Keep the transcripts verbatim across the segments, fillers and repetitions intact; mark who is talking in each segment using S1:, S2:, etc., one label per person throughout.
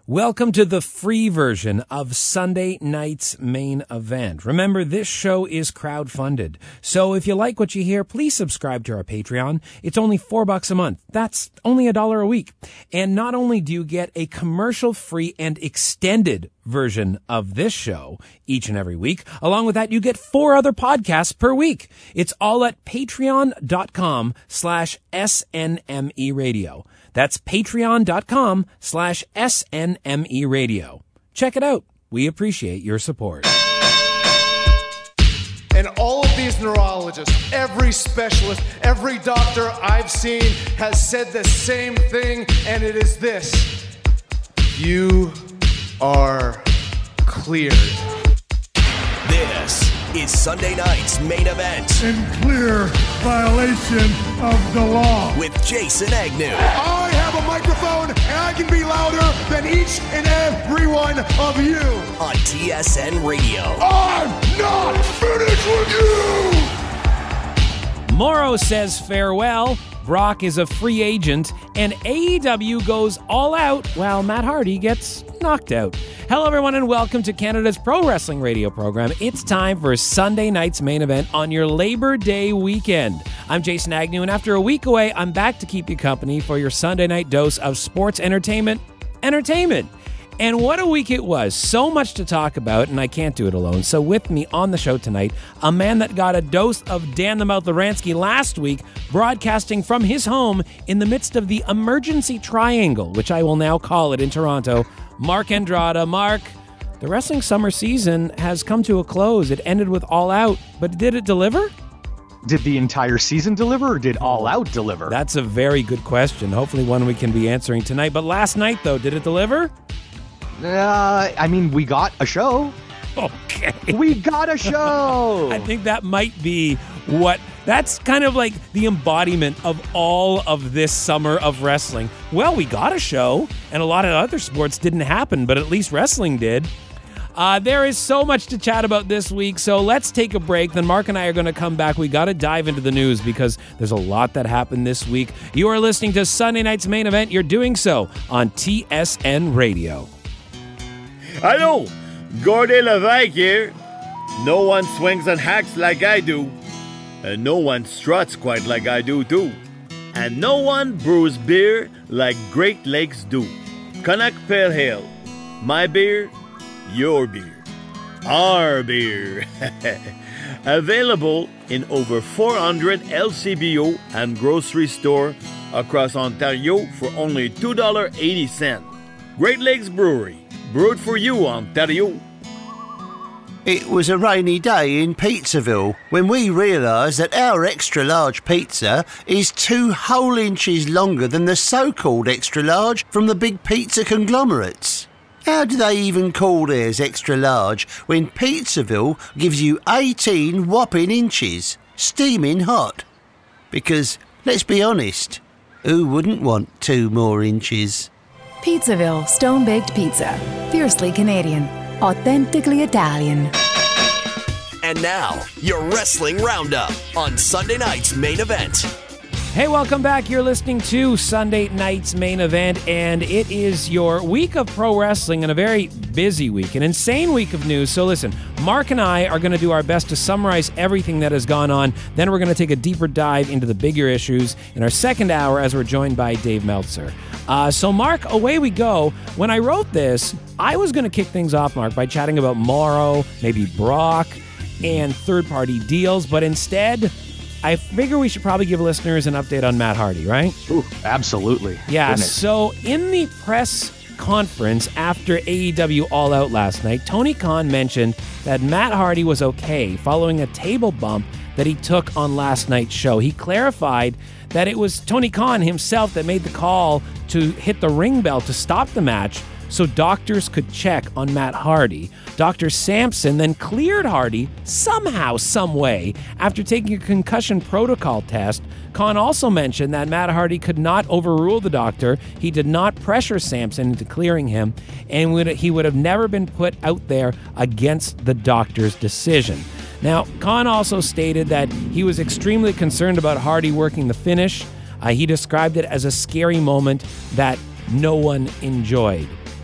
S1: Welcome to the free version of Sunday night's main event. Remember, this show is crowdfunded. So if you like what you hear, please subscribe to our Patreon. It's only four bucks a month. That's only a dollar a week. And not only do you get a commercial-free and extended version of this show each and every week, along with that, you get four other podcasts per week. It's all at patreon.com slash SNME radio. That's patreon.com slash SNME radio. Check it out. We appreciate your support.
S2: And all of these neurologists, every specialist, every doctor I've seen has said the same thing, and it is this: you are cleared.
S3: This is Sunday night's main event.
S4: In clear violation of the law.
S3: With Jason Agnew.
S2: I have a microphone, and I can be louder than each and every one of you.
S3: On T S N Radio.
S2: I'm not finished with you!
S1: Morrow says farewell. Brock is a free agent, and A E W goes all out while Matt Hardy gets knocked out. Hello, everyone, and welcome to Canada's Pro Wrestling Radio program. It's time for Sunday night's main event on your Labor Day weekend. I'm Jason Agnew, and after a week away, I'm back to keep you company for your Sunday night dose of sports entertainment. Entertainment! And what a week it was. So much to talk about, and I can't do it alone. So with me on the show tonight, a man that got a dose of Dan the Mouth Lawransky last week, broadcasting from his home in the midst of the emergency triangle, which I will now call it in Toronto, Mark Andrada. Mark, the wrestling summer season has come to a close. It ended with All Out, but did it deliver?
S5: Did the entire season deliver, or did All Out deliver?
S1: That's a very good question. Hopefully one we can be answering tonight. But last night, though, did it deliver?
S5: Uh, I mean, we got a show.
S1: Okay.
S5: We got a show.
S1: I think that might be what, that's kind of like the embodiment of all of this summer of wrestling. Well, we got a show, and a lot of other sports didn't happen, but at least wrestling did. Uh, there is so much to chat about this week, so let's take a break. Then Mark and I are going to come back. We got to dive into the news because there's a lot that happened this week. You are listening to Sunday night's main event. You're doing so on T S N Radio.
S6: Hello, Gordy Levesque here. No one swings and hacks like I do. And no one struts quite like I do too. And no one brews beer like Great Lakes do. Canuck Pale Ale. My beer, your beer. Our beer. Available in over four hundred L C B O and grocery store across Ontario for only two dollars and eighty cents. Great Lakes Brewery. Brewed for you, Ontario.
S7: It was a rainy day in Pizzaville when we realised that our extra-large pizza is two whole inches longer than the so-called extra-large from the big pizza conglomerates. How do they even call theirs extra-large when Pizzaville gives you eighteen whopping inches, steaming hot? Because, let's be honest, who wouldn't want two more inches?
S8: Pizzaville Stone-Baked Pizza. Fiercely Canadian. Authentically Italian.
S3: And now, your Wrestling Roundup on Sunday night's main event.
S1: Hey, welcome back. You're listening to Sunday night's main event, and it is your week of pro wrestling and a very busy week, an insane week of news. So listen, Mark and I are going to do our best to summarize everything that has gone on. Then we're going to take a deeper dive into the bigger issues in our second hour as we're joined by Dave Meltzer. Uh, so Mark, away we go. When I wrote this, I was going to kick things off, Mark, by chatting about Morrow, maybe Brock, and third-party deals, but instead, I figure we should probably give listeners an update on Matt Hardy, right?
S5: Ooh, absolutely.
S1: Yeah,
S5: Goodness.
S1: So in the press conference after A E W All Out last night, Tony Khan mentioned that Matt Hardy was okay following a table bump that he took on last night's show. He clarified that it was Tony Khan himself that made the call to hit the ring bell to stop the match so doctors could check on Matt Hardy. Doctor Sampson then cleared Hardy somehow, some way, after taking a concussion protocol test. Khan also mentioned that Matt Hardy could not overrule the doctor. He did not pressure Sampson into clearing him, and would, he would have never been put out there against the doctor's decision. Now, Khan also stated that he was extremely concerned about Hardy working the finish. Uh, he described it as a scary moment that no one enjoyed.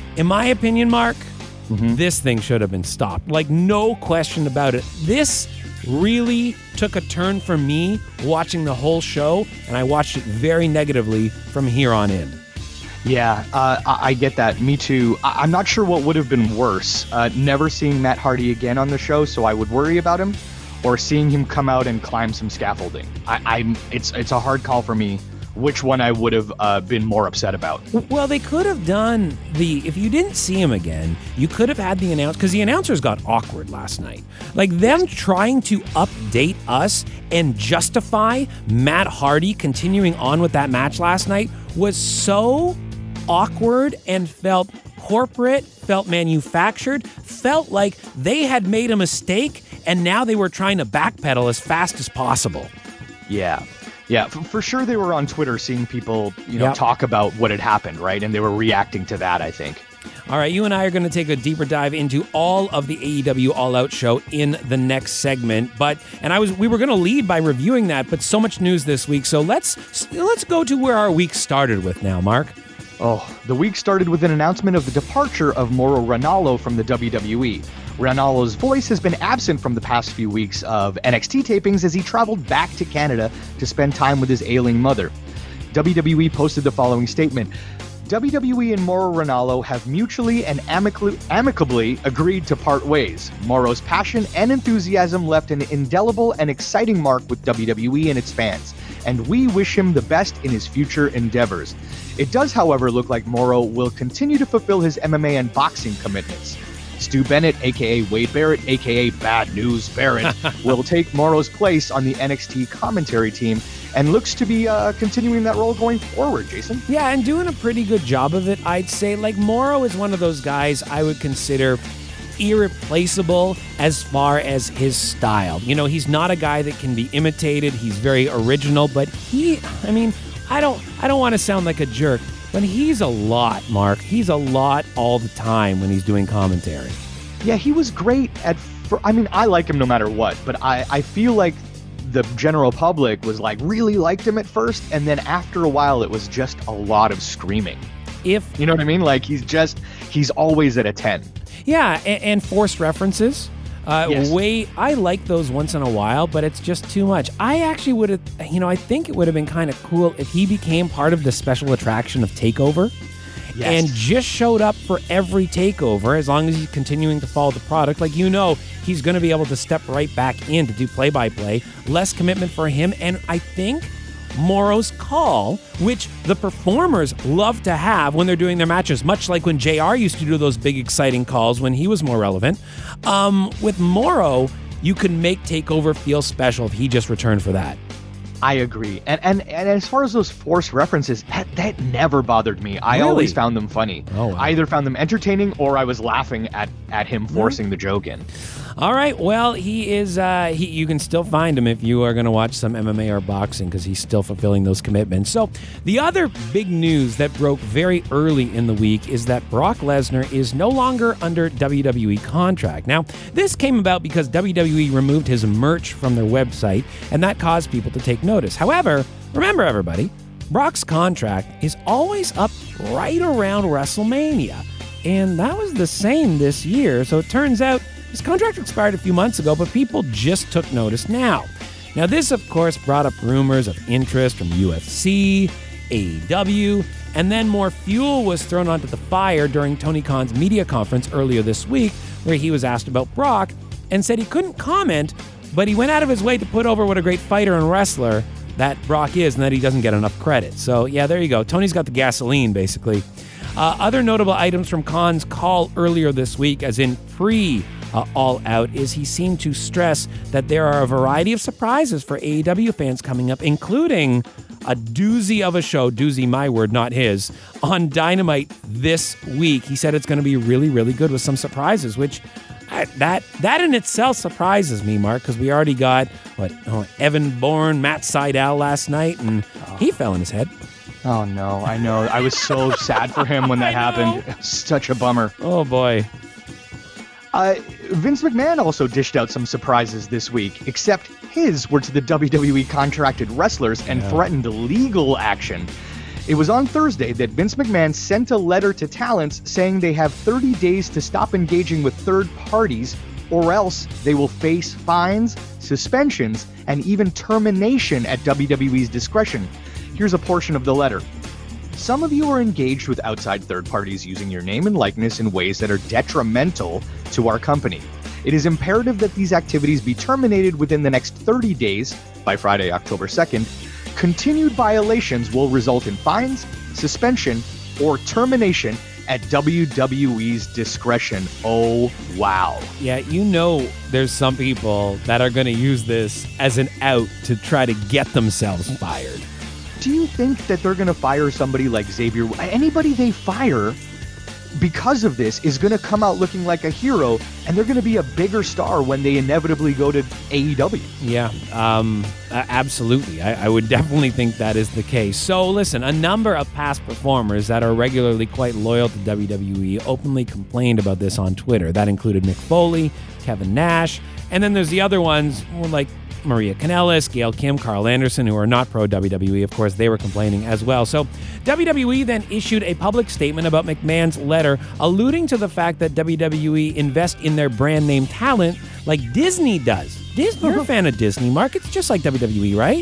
S1: In my opinion, Mark,
S5: Mm-hmm.
S1: this thing should have been stopped. Like, no question about it. This really took a turn for me watching the whole show, and I watched it very negatively from here on in.
S5: Yeah, uh, I, I get that. Me too. I- I'm not sure what would have been worse. Uh, never seeing Matt Hardy again on the show, so I would worry about him, or seeing him come out and climb some scaffolding. I, I'm. It's it's a hard call for me. Which one I would have uh, been more upset about.
S1: Well, they could have done the, if you didn't see him again, you could have had the announce, because the announcers got awkward last night. Like, them trying to update us and justify Matt Hardy continuing on with that match last night was so awkward and felt corporate, felt manufactured, felt like they had made a mistake and now they were trying to backpedal as fast as possible.
S5: Yeah. Yeah, for, for sure they were on Twitter seeing people, you know,
S1: Yep.
S5: talk about what had happened, right? And they were reacting to that, I think.
S1: All right, you and I are going to take a deeper dive into all of the A E W All Out show in the next segment. But and I was we were going to lead by reviewing that, but so much news this week. So let's let's go to where our week started with now, Mark.
S5: Oh, the week started with an announcement of the departure of Mauro Ranallo from the W W E. Ranallo's voice has been absent from the past few weeks of N X T tapings as he traveled back to Canada to spend time with his ailing mother. W W E posted the following statement. W W E and Mauro Ranallo have mutually and amicably, amicably agreed to part ways. Mauro's passion and enthusiasm left an indelible and exciting mark with W W E and its fans, and we wish him the best in his future endeavors. It does, however, look like Mauro will continue to fulfill his M M A and boxing commitments. Stu Bennett, aka Wade Barrett, aka Bad News Barrett, will take Mauro's place on the N X T commentary team and looks to be uh, continuing that role going forward, Jason.
S1: Yeah, and doing a pretty good job of it, I'd say. Like, Mauro is one of those guys I would consider irreplaceable as far as his style. You know, he's not a guy that can be imitated. He's very original, but he, I mean, I don't, I don't want to sound like a jerk, but he's a lot, Mark. He's a lot all the time when he's doing commentary.
S5: Yeah, he was great at, fir- I mean, I like him no matter what, but I, I feel like the general public was like really liked him at first, and then after a while it was just a lot of screaming.
S1: If
S5: You know what I mean? Like, he's just, he's always at a ten.
S1: Yeah, and, and forced references. Uh,
S5: Yes.
S1: Way, I like those once in a while, but it's just too much. I actually would have, you know, I think it would have been kind of cool if he became part of the special attraction of TakeOver.
S5: Yes.
S1: And just showed up for every takeover as long as he's continuing to follow the product. Like, you know, he's going to be able to step right back in to do play-by-play. Less commitment for him. And I think Mauro's call, which the performers love to have when they're doing their matches, much like when J R used to do those big, exciting calls when he was more relevant. Um, with Mauro, you can make TakeOver feel special if he just returned for that.
S5: I agree. And, and and as far as those forced references, that, that never bothered me. I
S1: Really?
S5: always found them funny.
S1: Oh, wow.
S5: I either found them entertaining or I was laughing at, at him forcing the joke in.
S1: All right, well, he is, uh, he, you can still find him if you are going to watch some M M A or boxing because he's still fulfilling those commitments. So the other big news that broke very early in the week is that Brock Lesnar is no longer under W W E contract. Now, this came about because W W E removed his merch from their website, and that caused people to take notice. However, remember everybody, Brock's contract is always up right around WrestleMania, and that was the same this year. So it turns out his contract expired a few months ago, but people just took notice now. Now, this, of course, brought up rumors of interest from U F C, A E W, and then more fuel was thrown onto the fire during Tony Khan's media conference earlier this week, where he was asked about Brock and said he couldn't comment, but he went out of his way to put over what a great fighter and wrestler that Brock is and that he doesn't get enough credit. So, yeah, there you go. Tony's got the gasoline, basically. Uh, other notable items from Khan's call earlier this week, as in pre uh, All Out, is he seemed to stress that there are a variety of surprises for A E W fans coming up, including a doozy of a show, doozy my word, not his, on Dynamite this week. He said it's going to be really, really good with some surprises, which I, that that in itself surprises me, Mark, because we already got, what, oh, Evan Bourne, Matt Sydal last night, and he fell in his head.
S5: Oh, no, I know. I was so sad for him when that happened. It was such a bummer.
S1: Oh, boy.
S5: Uh, Vince McMahon also dished out some surprises this week, except his were to the W W E contracted wrestlers and
S1: Yeah.
S5: threatened legal action. It was on Thursday that Vince McMahon sent a letter to talents saying they have thirty days to stop engaging with third parties, or else they will face fines, suspensions, and even termination at W W E's discretion. Here's a portion of the letter. Some of you are engaged with outside third parties using your name and likeness in ways that are detrimental to our company. It is imperative that these activities be terminated within the next thirty days, by Friday, October second. Continued violations will result in fines, suspension, or termination at W W E's discretion. Oh, wow.
S1: Yeah, you know there's some people that are going to use this as an out to try to get themselves fired.
S5: Do you think that they're going to fire somebody like Xavier? Anybody they fire because of this is going to come out looking like a hero, and they're going to be a bigger star when they inevitably go to A E W.
S1: Yeah, um, uh, absolutely. I, I would definitely think that is the case. So listen, a number of past performers that are regularly quite loyal to W W E openly complained about this on Twitter. That included Mick Foley, Kevin Nash, and then there's the other ones like Maria Kanellis, Gail Kim, Carl Anderson, who are not pro-W W E. Of course, they were complaining as well. So W W E then issued a public statement about McMahon's letter, alluding to the fact that W W E invest in their brand name talent like Disney does. Disney, you're a fan of Disney, Mark. It's just like W W E, right?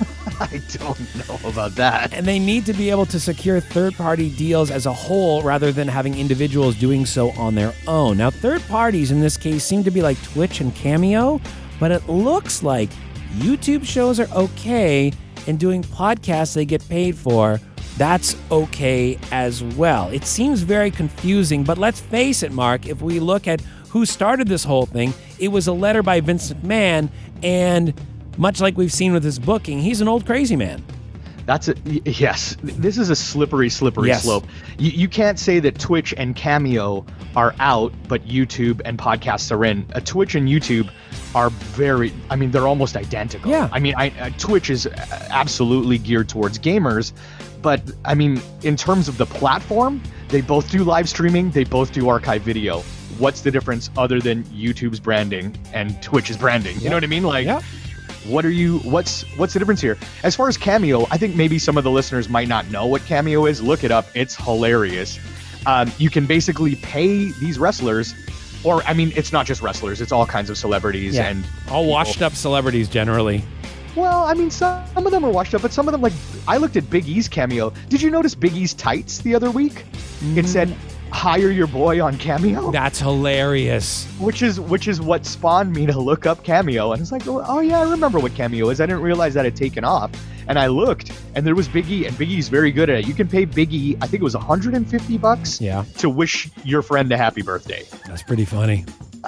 S5: I don't know about that.
S1: And they need to be able to secure third-party deals as a whole rather than having individuals doing so on their own. Now, third parties in this case seem to be like Twitch and Cameo, but it looks like YouTube shows are okay, and doing podcasts they get paid for, that's okay as well. It seems very confusing, but let's face it, Mark, if we look at who started this whole thing, it was a letter by Vince McMahon, and much like we've seen with his booking, he's an old crazy man.
S5: That's a yes. This is a slippery, slippery
S1: yes.
S5: slope. You, you can't say that Twitch and Cameo are out, but YouTube and podcasts are in. Uh, Twitch and YouTube are very, I mean, they're almost identical.
S1: Yeah.
S5: I mean, I, uh, Twitch is absolutely geared towards gamers, but I mean, in terms of the platform, they both do live streaming, they both do archive video. What's the difference other than YouTube's branding and Twitch's branding? You
S1: yeah.
S5: know what I mean? Like,
S1: yeah.
S5: What are you, what's what's the difference here? As far as Cameo, I think maybe some of the listeners might not know what Cameo is. Look it up. It's hilarious. Um, you can basically pay these wrestlers, or I mean, it's not just wrestlers. It's all kinds of celebrities
S1: yeah.
S5: and
S1: all washed up celebrities generally.
S5: Well, I mean, some, some of them are washed up, but some of them, like, I looked at Big E's Cameo. Did you notice Big E's tights the other week? Mm. It said, hire your boy on Cameo.
S1: That's hilarious.
S5: Which is which is what spawned me to look up Cameo. And it's like, oh yeah, I remember what Cameo is. I didn't realize that it had taken off. And I looked, and there was Big E, and Big E's very good at it. You can pay Big E, I think it was one hundred fifty bucks
S1: yeah.
S5: to wish your friend a happy birthday.
S1: That's pretty funny.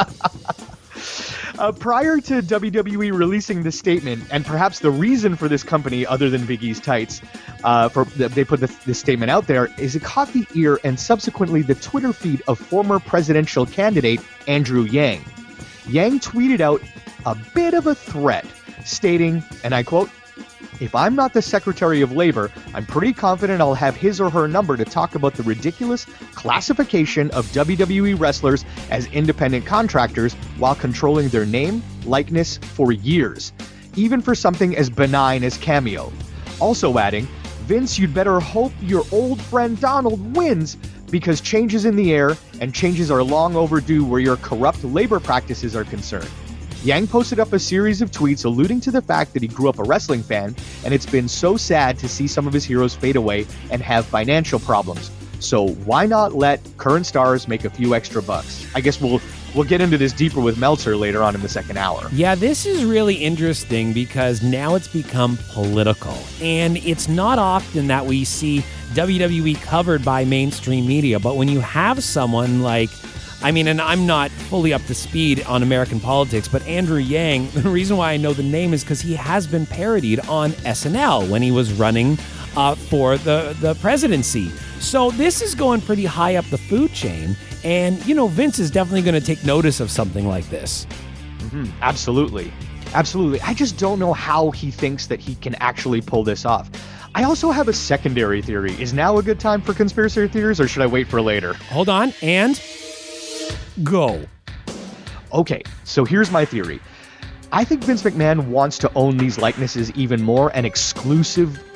S5: Uh, prior to W W E releasing this statement, and perhaps the reason for this company, other than Big E's tights, uh, for they put this, this statement out there, is it caught the ear and subsequently the Twitter feed of former presidential candidate Andrew Yang. Yang tweeted out a bit of a threat, stating, and I quote, "If I'm not the Secretary of Labor, I'm pretty confident I'll have his or her number to talk about the ridiculous classification of W W E wrestlers as independent contractors while controlling their name, likeness for years, even for something as benign as Cameo." Also adding, "Vince, you'd better hope your old friend Donald wins because changes in the air and changes are long overdue where your corrupt labor practices are concerned." Yang posted up a series of tweets alluding to the fact that he grew up a wrestling fan, and it's been so sad to see some of his heroes fade away and have financial problems. So why not let current stars make a few extra bucks? I guess we'll we'll get into this deeper with Meltzer later on in the second hour.
S1: Yeah, this is really interesting because now it's become political, and it's not often that we see W W E covered by mainstream media, but when you have someone like, I mean, and I'm not fully up to speed on American politics, but Andrew Yang, the reason why I know the name is because he has been parodied on S N L when he was running uh, for the, the presidency. So this is going pretty high up the food chain, and, you know, Vince is definitely going to take notice of something like this.
S5: Mm-hmm. Absolutely. Absolutely. I just don't know how he thinks that he can actually pull this off. I also have a secondary theory. Is now a good time for conspiracy theories, or should I wait for later?
S1: Hold on, and go.
S5: Okay, so here's my theory. I think Vince McMahon wants to own these likenesses even more and exclusive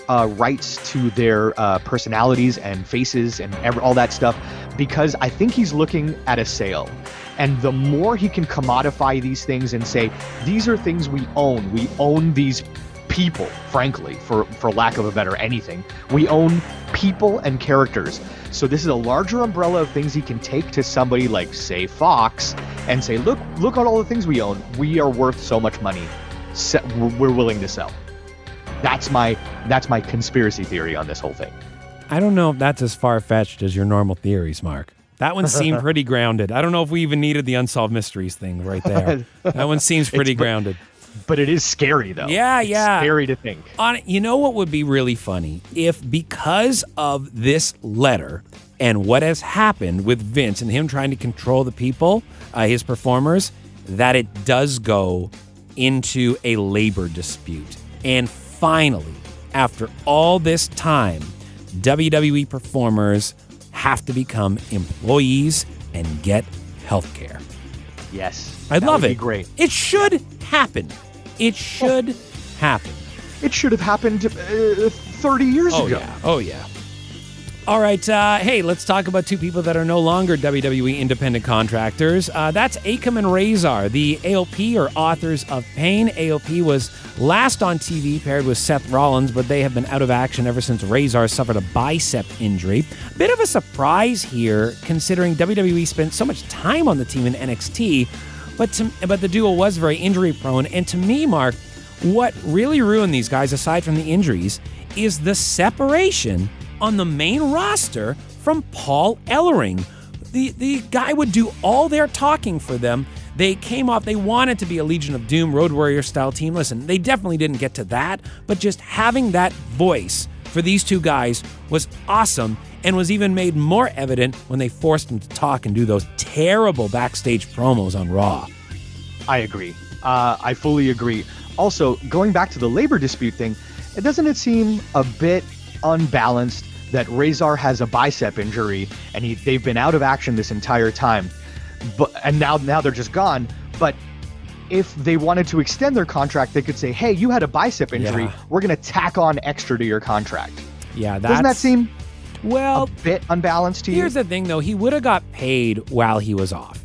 S5: uh, rights to their uh, personalities and faces and ev- all that stuff because I think he's looking at a sale. And the more he can commodify these things and say, these are things we own. We own these people, frankly, for, for lack of a better anything. We own people and characters. So this is a larger umbrella of things he can take to somebody like, say, Fox and say, look, look at all the things we own. We are worth so much money. Se- we're willing to sell. That's my that's my conspiracy theory on this whole thing.
S1: I don't know if that's as far-fetched as your normal theories, Mark. That one seemed pretty grounded. I don't know if we even needed the Unsolved Mysteries thing right there. That one seems pretty
S5: It's,
S1: grounded.
S5: But, but it is scary, though.
S1: Yeah,
S5: it's
S1: yeah.
S5: scary to think.
S1: On you know what would be really funny? If because of this letter and what has happened with Vince and him trying to control the people, uh, his performers, that it does go into a labor dispute. And finally, after all this time, W W E performers have to become employees and get health care.
S5: Yes.
S1: I
S5: that
S1: love
S5: would
S1: it.
S5: Be great.
S1: It should happen. It should oh. happen.
S5: It should have happened uh, thirty years
S1: oh,
S5: ago.
S1: Yeah. Oh, yeah. All right. Uh, hey, let's talk about two people that are no longer W W E independent contractors. Uh, that's Akam and Razor. The A O P, or Authors of Pain. A O P was last on T V paired with Seth Rollins, but they have been out of action ever since Razor suffered a bicep injury. Bit of a surprise here, considering W W E spent so much time on the team in N X T, but to, but the duo was very injury prone. And to me, Mark, what really ruined these guys, aside from the injuries, is the separation on the main roster from Paul Ellering. The the guy would do all their talking for them. They came off, they wanted to be a Legion of Doom, Road Warrior style team. Listen, they definitely didn't get to that, but just having that voice for these two guys was awesome and was even made more evident when they forced them to talk and do those terrible backstage promos on Raw.
S5: I agree. Uh, I fully agree. Also, going back to the labor dispute thing, doesn't it seem a bit unbalanced that Razor has a bicep injury and he, they've been out of action this entire time, but and now now they're just gone. But if they wanted to extend their contract, they could say, "Hey, you had a bicep injury.
S1: Yeah.
S5: We're going to tack on extra to your contract."
S1: Yeah, that's,
S5: doesn't that seem
S1: well
S5: a bit unbalanced to you?
S1: Here's the thing, though: he would have got paid while he was off.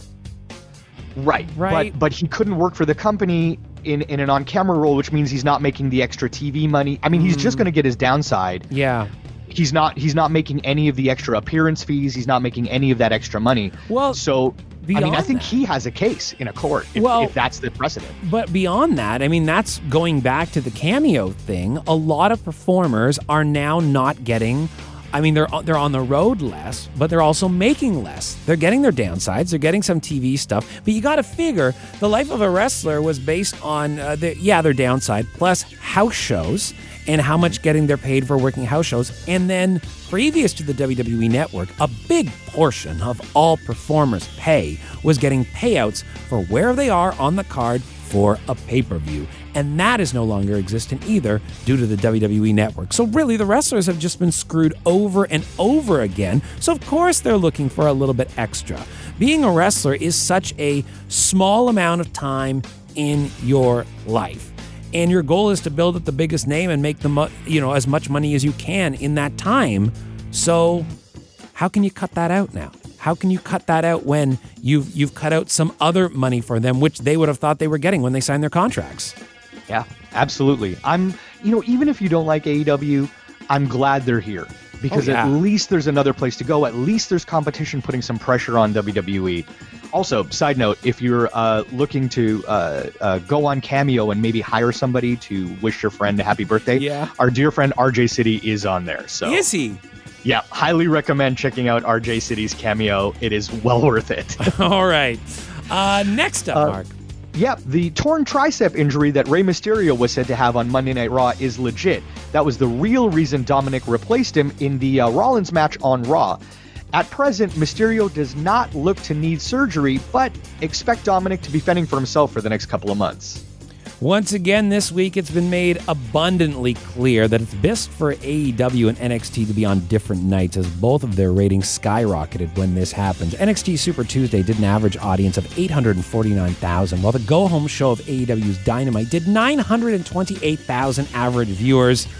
S5: Right,
S1: right.
S5: But but he couldn't work for the company in, in an on-camera role, which means he's not making the extra T V money. I mean, he's mm. just going to get his downside.
S1: Yeah.
S5: He's not he's not making any of the extra appearance fees. He's not making any of that extra money.
S1: Well,
S5: so I mean, I think
S1: that,
S5: he has a case in a court if,
S1: well,
S5: if that's the precedent.
S1: But beyond that, I mean, that's going back to the cameo thing. A lot of performers are now not getting. I mean, they're they're on the road less, but they're also making less. They're getting their downsides. They're getting some T V stuff. But you got to figure the life of a wrestler was based on, uh, the, yeah, their downside, plus house shows and how much getting they're paid for working house shows. And then previous to the W W E Network, a big portion of all performers' pay was getting payouts for where they are on the card for a pay-per-view. And that is no longer existent either due to the W W E Network. So really, the wrestlers have just been screwed over and over again. So of course they're looking for a little bit extra. Being a wrestler is such a small amount of time in your life. And your goal is to build up the biggest name and make the mo- you know as much money as you can in that time. So how can you cut that out now? How can you cut that out when you've you've cut out some other money for them, which they would have thought they were getting when they signed their contracts?
S5: Yeah, absolutely. I'm, you know, even if you don't like A E W, I'm glad they're here because
S1: oh, yeah.
S5: at least there's another place to go. At least there's competition putting some pressure on W W E. Also, side note, if you're uh, looking to uh, uh, go on Cameo and maybe hire somebody to wish your friend a happy birthday,
S1: yeah.
S5: our dear friend R J City is on there. So
S1: is he?
S5: Yeah, highly recommend checking out R J City's Cameo. It is well worth it.
S1: All right. Uh, next up,
S5: uh,
S1: Mark.
S5: Yeah, the torn tricep injury that Rey Mysterio was said to have on Monday Night Raw is legit. That was the real reason Dominic replaced him in the uh, Rollins match on Raw. At present, Mysterio does not look to need surgery, but expect Dominic to be fending for himself for the next couple of months.
S1: Once again this week, it's been made abundantly clear that it's best for A E W and N X T to be on different nights, as both of their ratings skyrocketed when this happened. N X T Super Tuesday did an average audience of eight hundred forty-nine thousand, while the go-home show of A E W's Dynamite did nine hundred twenty-eight thousand average viewers.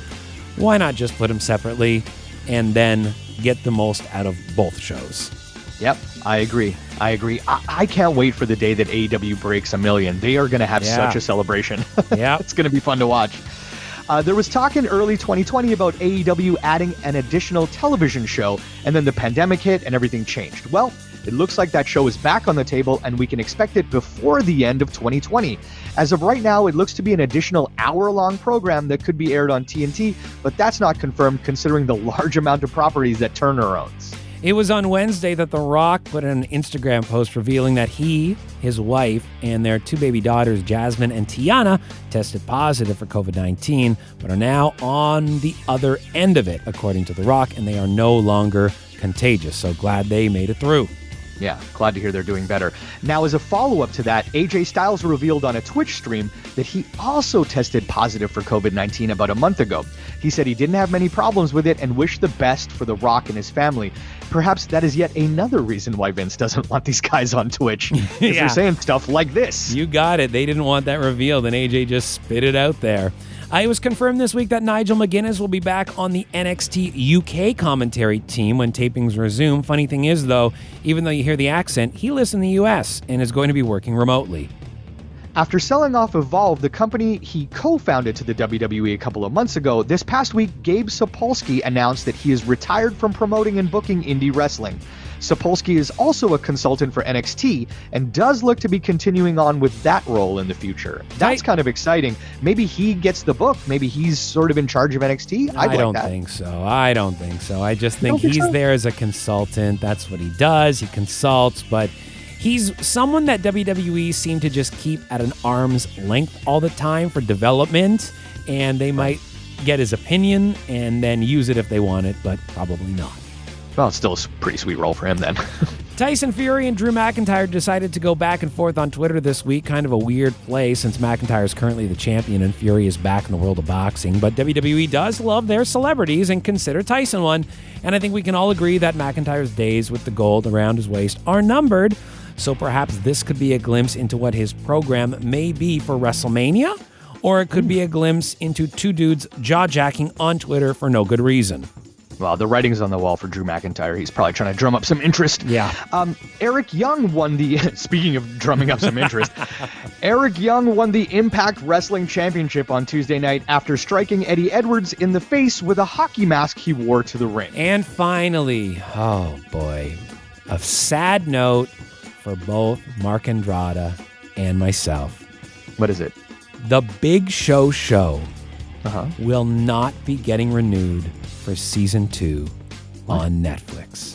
S1: why not just put them separately and then get the most out of both shows?
S5: Yep, I agree. I agree. I, I can't wait for the day that A E W breaks a million. They are going to have
S1: Yeah.
S5: such a celebration.
S1: Yeah.
S5: It's going to be fun to watch. Uh, there was talk in early twenty twenty about A E W adding an additional television show, and then the pandemic hit and everything changed. Well, it looks like that show is back on the table, and we can expect it before the end of twenty twenty. As of right now, it looks to be an additional hour-long program that could be aired on T N T, but that's not confirmed considering the large amount of properties that Turner owns.
S1: It was on Wednesday that The Rock put in an Instagram post revealing that he, his wife, and their two baby daughters, Jasmine and Tiana, tested positive for covid nineteen, but are now on the other end of it, according to The Rock, and they are no longer contagious. So glad they made it through.
S5: Yeah, glad to hear they're doing better. Now, as a follow-up to that, A J Styles revealed on a Twitch stream that he also tested positive for covid nineteen about a month ago. He said he didn't have many problems with it and wished the best for The Rock and his family. Perhaps that is yet another reason why Vince doesn't want these guys on Twitch. 'Cause
S1: Yeah.
S5: They're saying stuff like this.
S1: You got it. They didn't want that revealed, and A J just spit it out there. Uh, it was confirmed this week that Nigel McGuinness will be back on the N X T U K commentary team when tapings resume. Funny thing is, though, even though you hear the accent, he lives in the U S and is going to be working remotely.
S5: After selling off Evolve, the company he co-founded to the W W E a couple of months ago, this past week, Gabe Sapolsky announced that he is retired from promoting and booking indie wrestling. Sapolsky is also a consultant for N X T and does look to be continuing on with that role in the future. That's kind of exciting. Maybe he gets the book. Maybe he's sort of in charge of N X T. I'd
S1: I
S5: like
S1: don't
S5: that.
S1: think so. I don't think so. I just
S5: You
S1: think
S5: don't think
S1: he's
S5: so?
S1: there as a consultant. That's what he does. He consults, but he's someone that W W E seem to just keep at an arm's length all the time for development, and they might get his opinion and then use it if they want it, but probably not.
S5: Well, it's still a pretty sweet role for him then.
S1: Tyson Fury and Drew McIntyre decided to go back and forth on Twitter this week. Kind of a weird play since McIntyre is currently the champion and Fury is back in the world of boxing. But W W E does love their celebrities and consider Tyson one. And I think we can all agree that McIntyre's days with the gold around his waist are numbered. So perhaps this could be a glimpse into what his program may be for WrestleMania. Or it could be a glimpse into two dudes jaw-jacking on Twitter for no good reason.
S5: Well, the writing's on the wall for Drew McIntyre. He's probably trying to drum up some interest.
S1: Yeah.
S5: Um, Eric Young won the, speaking of drumming up some interest, Eric Young won the Impact Wrestling Championship on Tuesday night after striking Eddie Edwards in the face with a hockey mask he wore to the ring.
S1: And finally, oh boy, a sad note for both Mark Andrade and myself.
S5: What is it?
S1: The Big Show show
S5: Uh-huh.
S1: will not be getting renewed for season two
S5: What?
S1: on Netflix.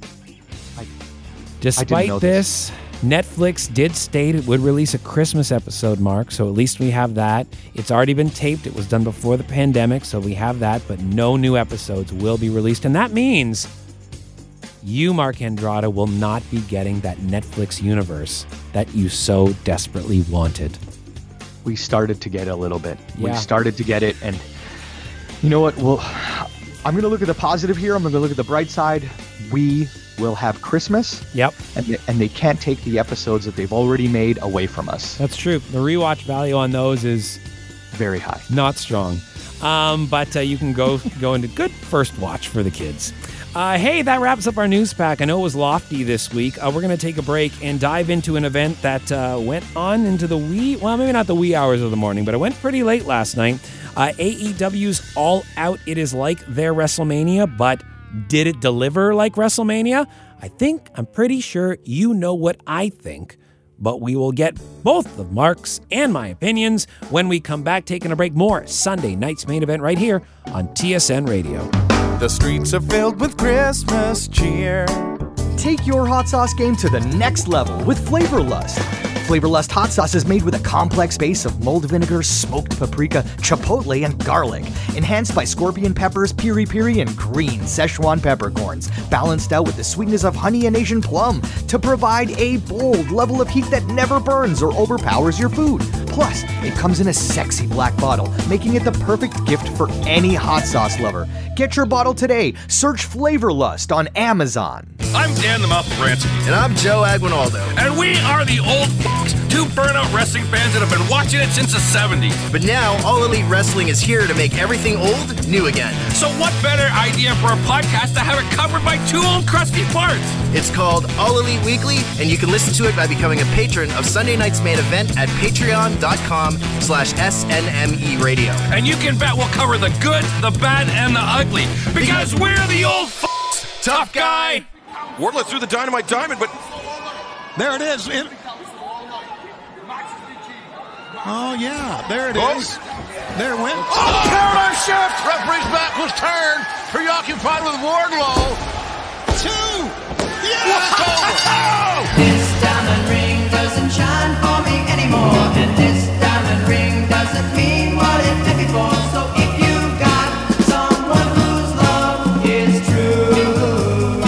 S5: I-
S1: Despite
S5: know
S1: this, Netflix did state it would release a Christmas episode, Mark, so at least we have that. It's already been taped. It was done before the pandemic, so we have that, but no new episodes will be released. And that means you, Mark Andrade, will not be getting that Netflix universe that you so desperately wanted.
S5: We started to get a little bit. We
S1: Yeah.
S5: started to get it, and you know what? Well, I'm going to look at the positive here. I'm going to look at the bright side. We will have Christmas.
S1: Yep.
S5: And they, and they can't take the episodes that they've already made away from us.
S1: That's true. The rewatch value on those is
S5: Very high.
S1: not strong. Um, but uh, you can go go into good first watch for the kids. Uh, hey, that wraps up our news pack. I know it was lofty this week. Uh, we're going to take a break and dive into an event that uh, went on into the wee, well, maybe not the wee hours of the morning, but it went pretty late last night. Uh, A E W's All Out, it is like their WrestleMania, but did it deliver like WrestleMania? I think, I'm pretty sure you know what I think. But we will get both of Mark's and my opinions when we come back, taking a break. More Sunday night's main event right here on T S N Radio.
S9: The streets are filled with Christmas cheer.
S10: Take your hot sauce game to the next level with Flavor Lust. Flavor Lust hot sauce is made with a complex base of mulled vinegar, smoked paprika, chipotle, and garlic, enhanced by scorpion peppers, piri piri, and green Szechuan peppercorns, balanced out with the sweetness of honey and Asian plum to provide a bold level of heat that never burns or overpowers your food. Plus, it comes in a sexy black bottle, making it the perfect gift for any hot sauce lover. Get your bottle today. Search Flavor Lust on Amazon.
S11: I'm Dan the Mouth Bransky.
S12: And I'm Joe Aguinaldo.
S11: And we are the old f***s, two burnout wrestling fans that have been watching it since the seventies.
S12: But now, All Elite Wrestling is here to make everything old new again.
S11: So what better idea for a podcast to have it covered by two old crusty farts?
S12: It's called All Elite Weekly, and you can listen to it by becoming a patron of Sunday Night's Main Event at patreon.com slash SNME Radio.
S11: And you can bet we'll cover the good, the bad, and the ugly, because we're the old f***s. Tough guy.
S13: Wardlow threw the Dynamite Diamond, but there it is. In- oh, yeah, there it
S14: oh.
S13: is. There it went.
S14: Oh, paralyzed shift! Referee's back was turned. Preoccupied with Wardlow.
S13: Two.
S14: Yeah!
S15: Oh! This diamond ring doesn't shine for me anymore. And this diamond ring doesn't mean what it did before. So if you got someone whose love is true,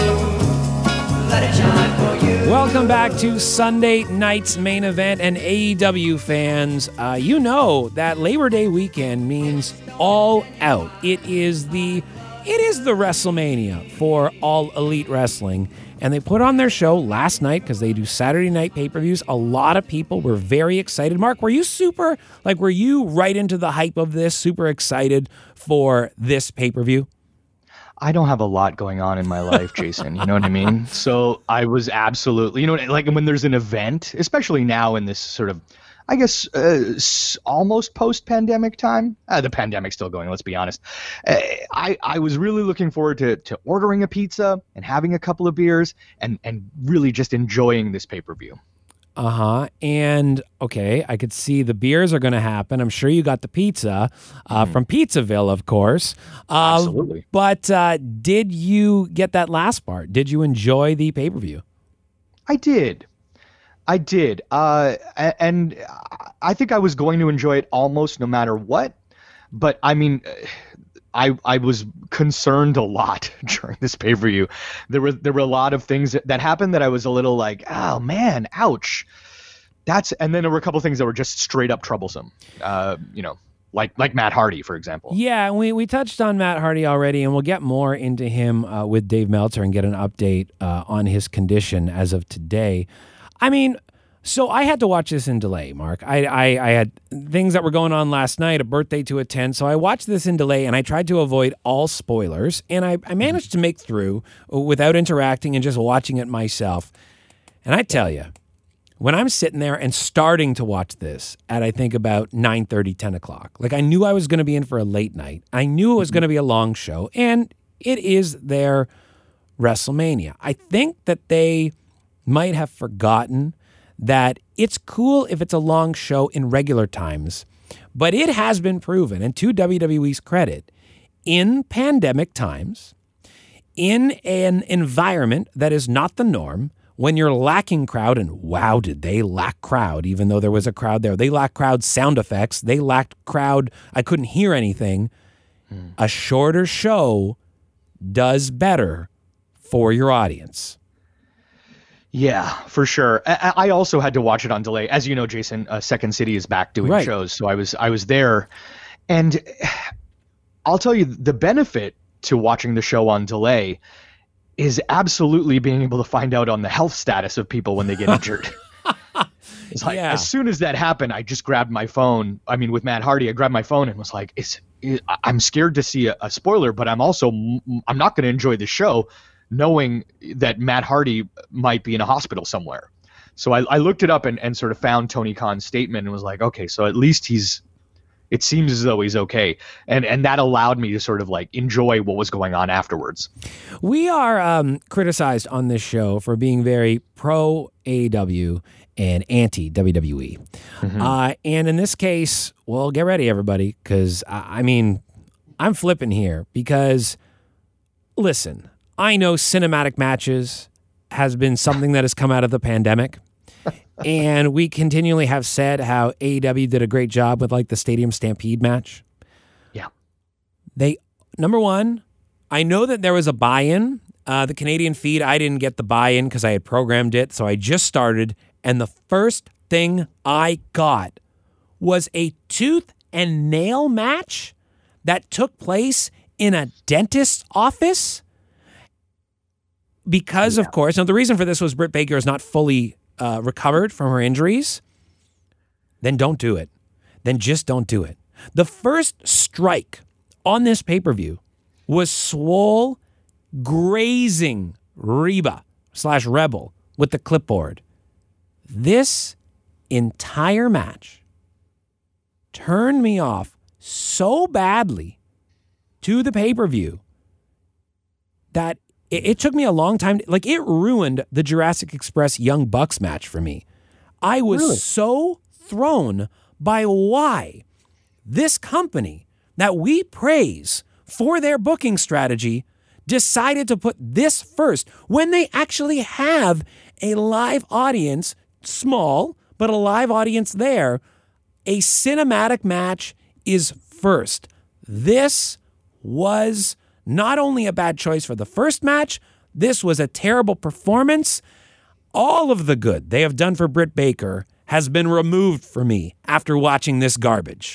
S15: let it shine for you.
S1: Welcome back to Sunday Night's Main Event. And A E W fans, uh, you know that Labor Day weekend means All Out. It is the it is the WrestleMania for All Elite Wrestling. And they put on their show last night because they do Saturday night pay-per-views. A lot of people were very excited. Mark, were you super, like, were you right into the hype of this, super excited for this pay-per-view?
S5: I don't have a lot going on in my life, Jason. You know what I mean? So I was absolutely, you know, like when there's an event, especially now in this sort of, I guess, uh, almost post-pandemic time. Uh, the pandemic's still going, let's be honest. Uh, I, I was really looking forward to, to ordering a pizza and having a couple of beers and, and really just enjoying this pay-per-view.
S1: Uh-huh. And, okay, I could see the beers are going to happen. I'm sure you got the pizza uh, mm. from Pizzaville, of course. Uh,
S5: Absolutely.
S1: But uh, did you get that last part? Did you enjoy the pay-per-view?
S5: I did. I did. Uh, and I think I was going to enjoy it almost no matter what. But, I mean, I I was concerned a lot during this pay-per-view. There were there were a lot of things that, that happened that I was a little like, oh, man, ouch. That's And then there were a couple of things that were just straight up troublesome. Uh, you know, like like Matt Hardy, for example.
S1: Yeah, we, we touched on Matt Hardy already, and we'll get more into him uh, with Dave Meltzer and get an update uh, on his condition as of today. I mean, so I had to watch this in delay, Mark. I, I I had things that were going on last night, a birthday to attend, so I watched this in delay, and I tried to avoid all spoilers, and I, I managed to make through without interacting and just watching it myself. And I tell you, when I'm sitting there and starting to watch this at, I think, about nine thirty, ten o'clock, like I knew I was going to be in for a late night. I knew it was going to be a long show, and it is their WrestleMania. I think that they might have forgotten that it's cool if it's a long show in regular times, but it has been proven, and to W W E's credit, in pandemic times, in an environment that is not the norm, when you're lacking crowd, and wow, did they lack crowd, even though there was a crowd there. They lacked crowd sound effects. They lacked crowd. I couldn't hear anything. Hmm. A shorter show does better for your audience.
S5: Yeah, for sure. I, I also had to watch it on delay. As you know, Jason, uh, Second City is back doing
S1: right.
S5: shows, so I was I was there. And I'll tell you, the benefit to watching the show on delay is absolutely being able to find out on the health status of people when they get injured. It's like,
S1: yeah.
S5: As soon as that happened, I just grabbed my phone. I mean, with Matt Hardy, I grabbed my phone and was like, "Is I'm scared to see a, a spoiler, but I'm also I'm not going to enjoy the show, knowing that Matt Hardy might be in a hospital somewhere." So I, I looked it up and, and sort of found Tony Khan's statement and was like, okay, so at least he's, it seems as though he's okay. And and that allowed me to sort of like enjoy what was going on afterwards.
S1: We are um, criticized on this show for being very pro A E W and anti-W W E. Mm-hmm. Uh, and in this case, well, get ready, everybody, because, I, I mean, I'm flipping here because, listen, I know cinematic matches has been something that has come out of the pandemic. And we continually have said how A E W did a great job with like the Stadium Stampede match.
S5: Yeah.
S1: They, number one, I know that there was a buy-in. Uh, the Canadian feed, I didn't get the buy-in because I had programmed it. So I just started. And the first thing I got was a tooth and nail match that took place in a dentist's office. because, yeah. of course, now the reason for this was Britt Baker is not fully uh, recovered from her injuries. Then don't do it. Then just don't do it. The first strike on this pay-per-view was Swole grazing Reba slash Rebel with the clipboard. This entire match turned me off so badly to the pay-per-view that it, it took me a long time. Like, it ruined the Jurassic Express Young Bucks match for me. I was really? so thrown by why this company that we praise for their booking strategy decided to put this first when they actually have a live audience, small, but a live audience there. A cinematic match is first. This was not only a bad choice for the first match, this was a terrible performance. All of the good they have done for Britt Baker has been removed for me after watching this garbage.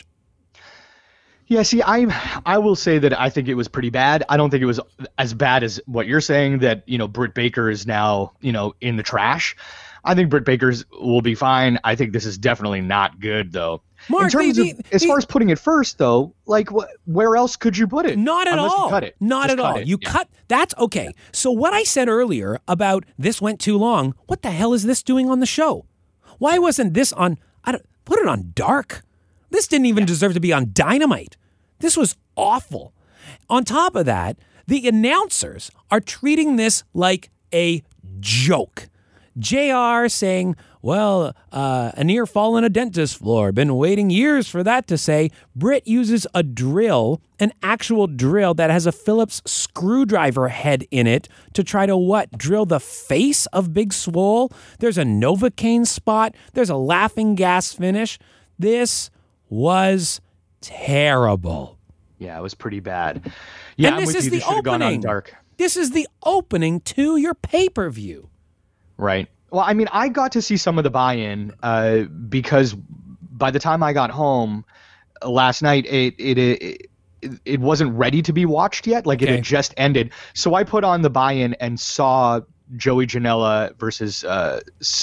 S5: Yeah, see, I I will say that I think it was pretty bad. I don't think it was as bad as what you're saying, that, you know, Britt Baker is now, you know, in the trash. I think Britt Baker's will be fine. I think this is definitely not good, though.
S1: Mark,
S5: in terms
S1: the,
S5: of, as
S1: the,
S5: far as putting it first, though, like, wh- where else could you put it?
S1: Not at
S5: Unless
S1: all.
S5: You cut it.
S1: Not
S5: Just
S1: at all.
S5: it.
S1: You
S5: yeah.
S1: cut. That's okay. So what I said earlier about this went too long, what the hell is this doing on the show? Why wasn't this on, I don't, put it on Dark. This didn't even yeah. deserve to be on Dynamite. This was awful. On top of that, the announcers are treating this like a joke. J R saying, well, uh, a near fall on a dentist floor. Been waiting years for that to say. Britt uses a drill, an actual drill that has a Phillips screwdriver head in it to try to what? Drill the face of Big Swole? There's a Novocaine spot. There's a laughing gas finish. This was terrible.
S5: Yeah, it was pretty bad. Yeah,
S1: and
S5: I'm
S1: this
S5: with
S1: is
S5: you.
S1: the
S5: This should have gone on
S1: opening.
S5: Dark.
S1: This is the opening to your pay-per-view.
S5: Right. Well, I mean, I got to see some of the buy-in uh, because by the time I got home last night, it it it, it wasn't ready to be watched yet. Like, okay. It had just ended. So I put on the buy-in and saw Joey Janela versus uh,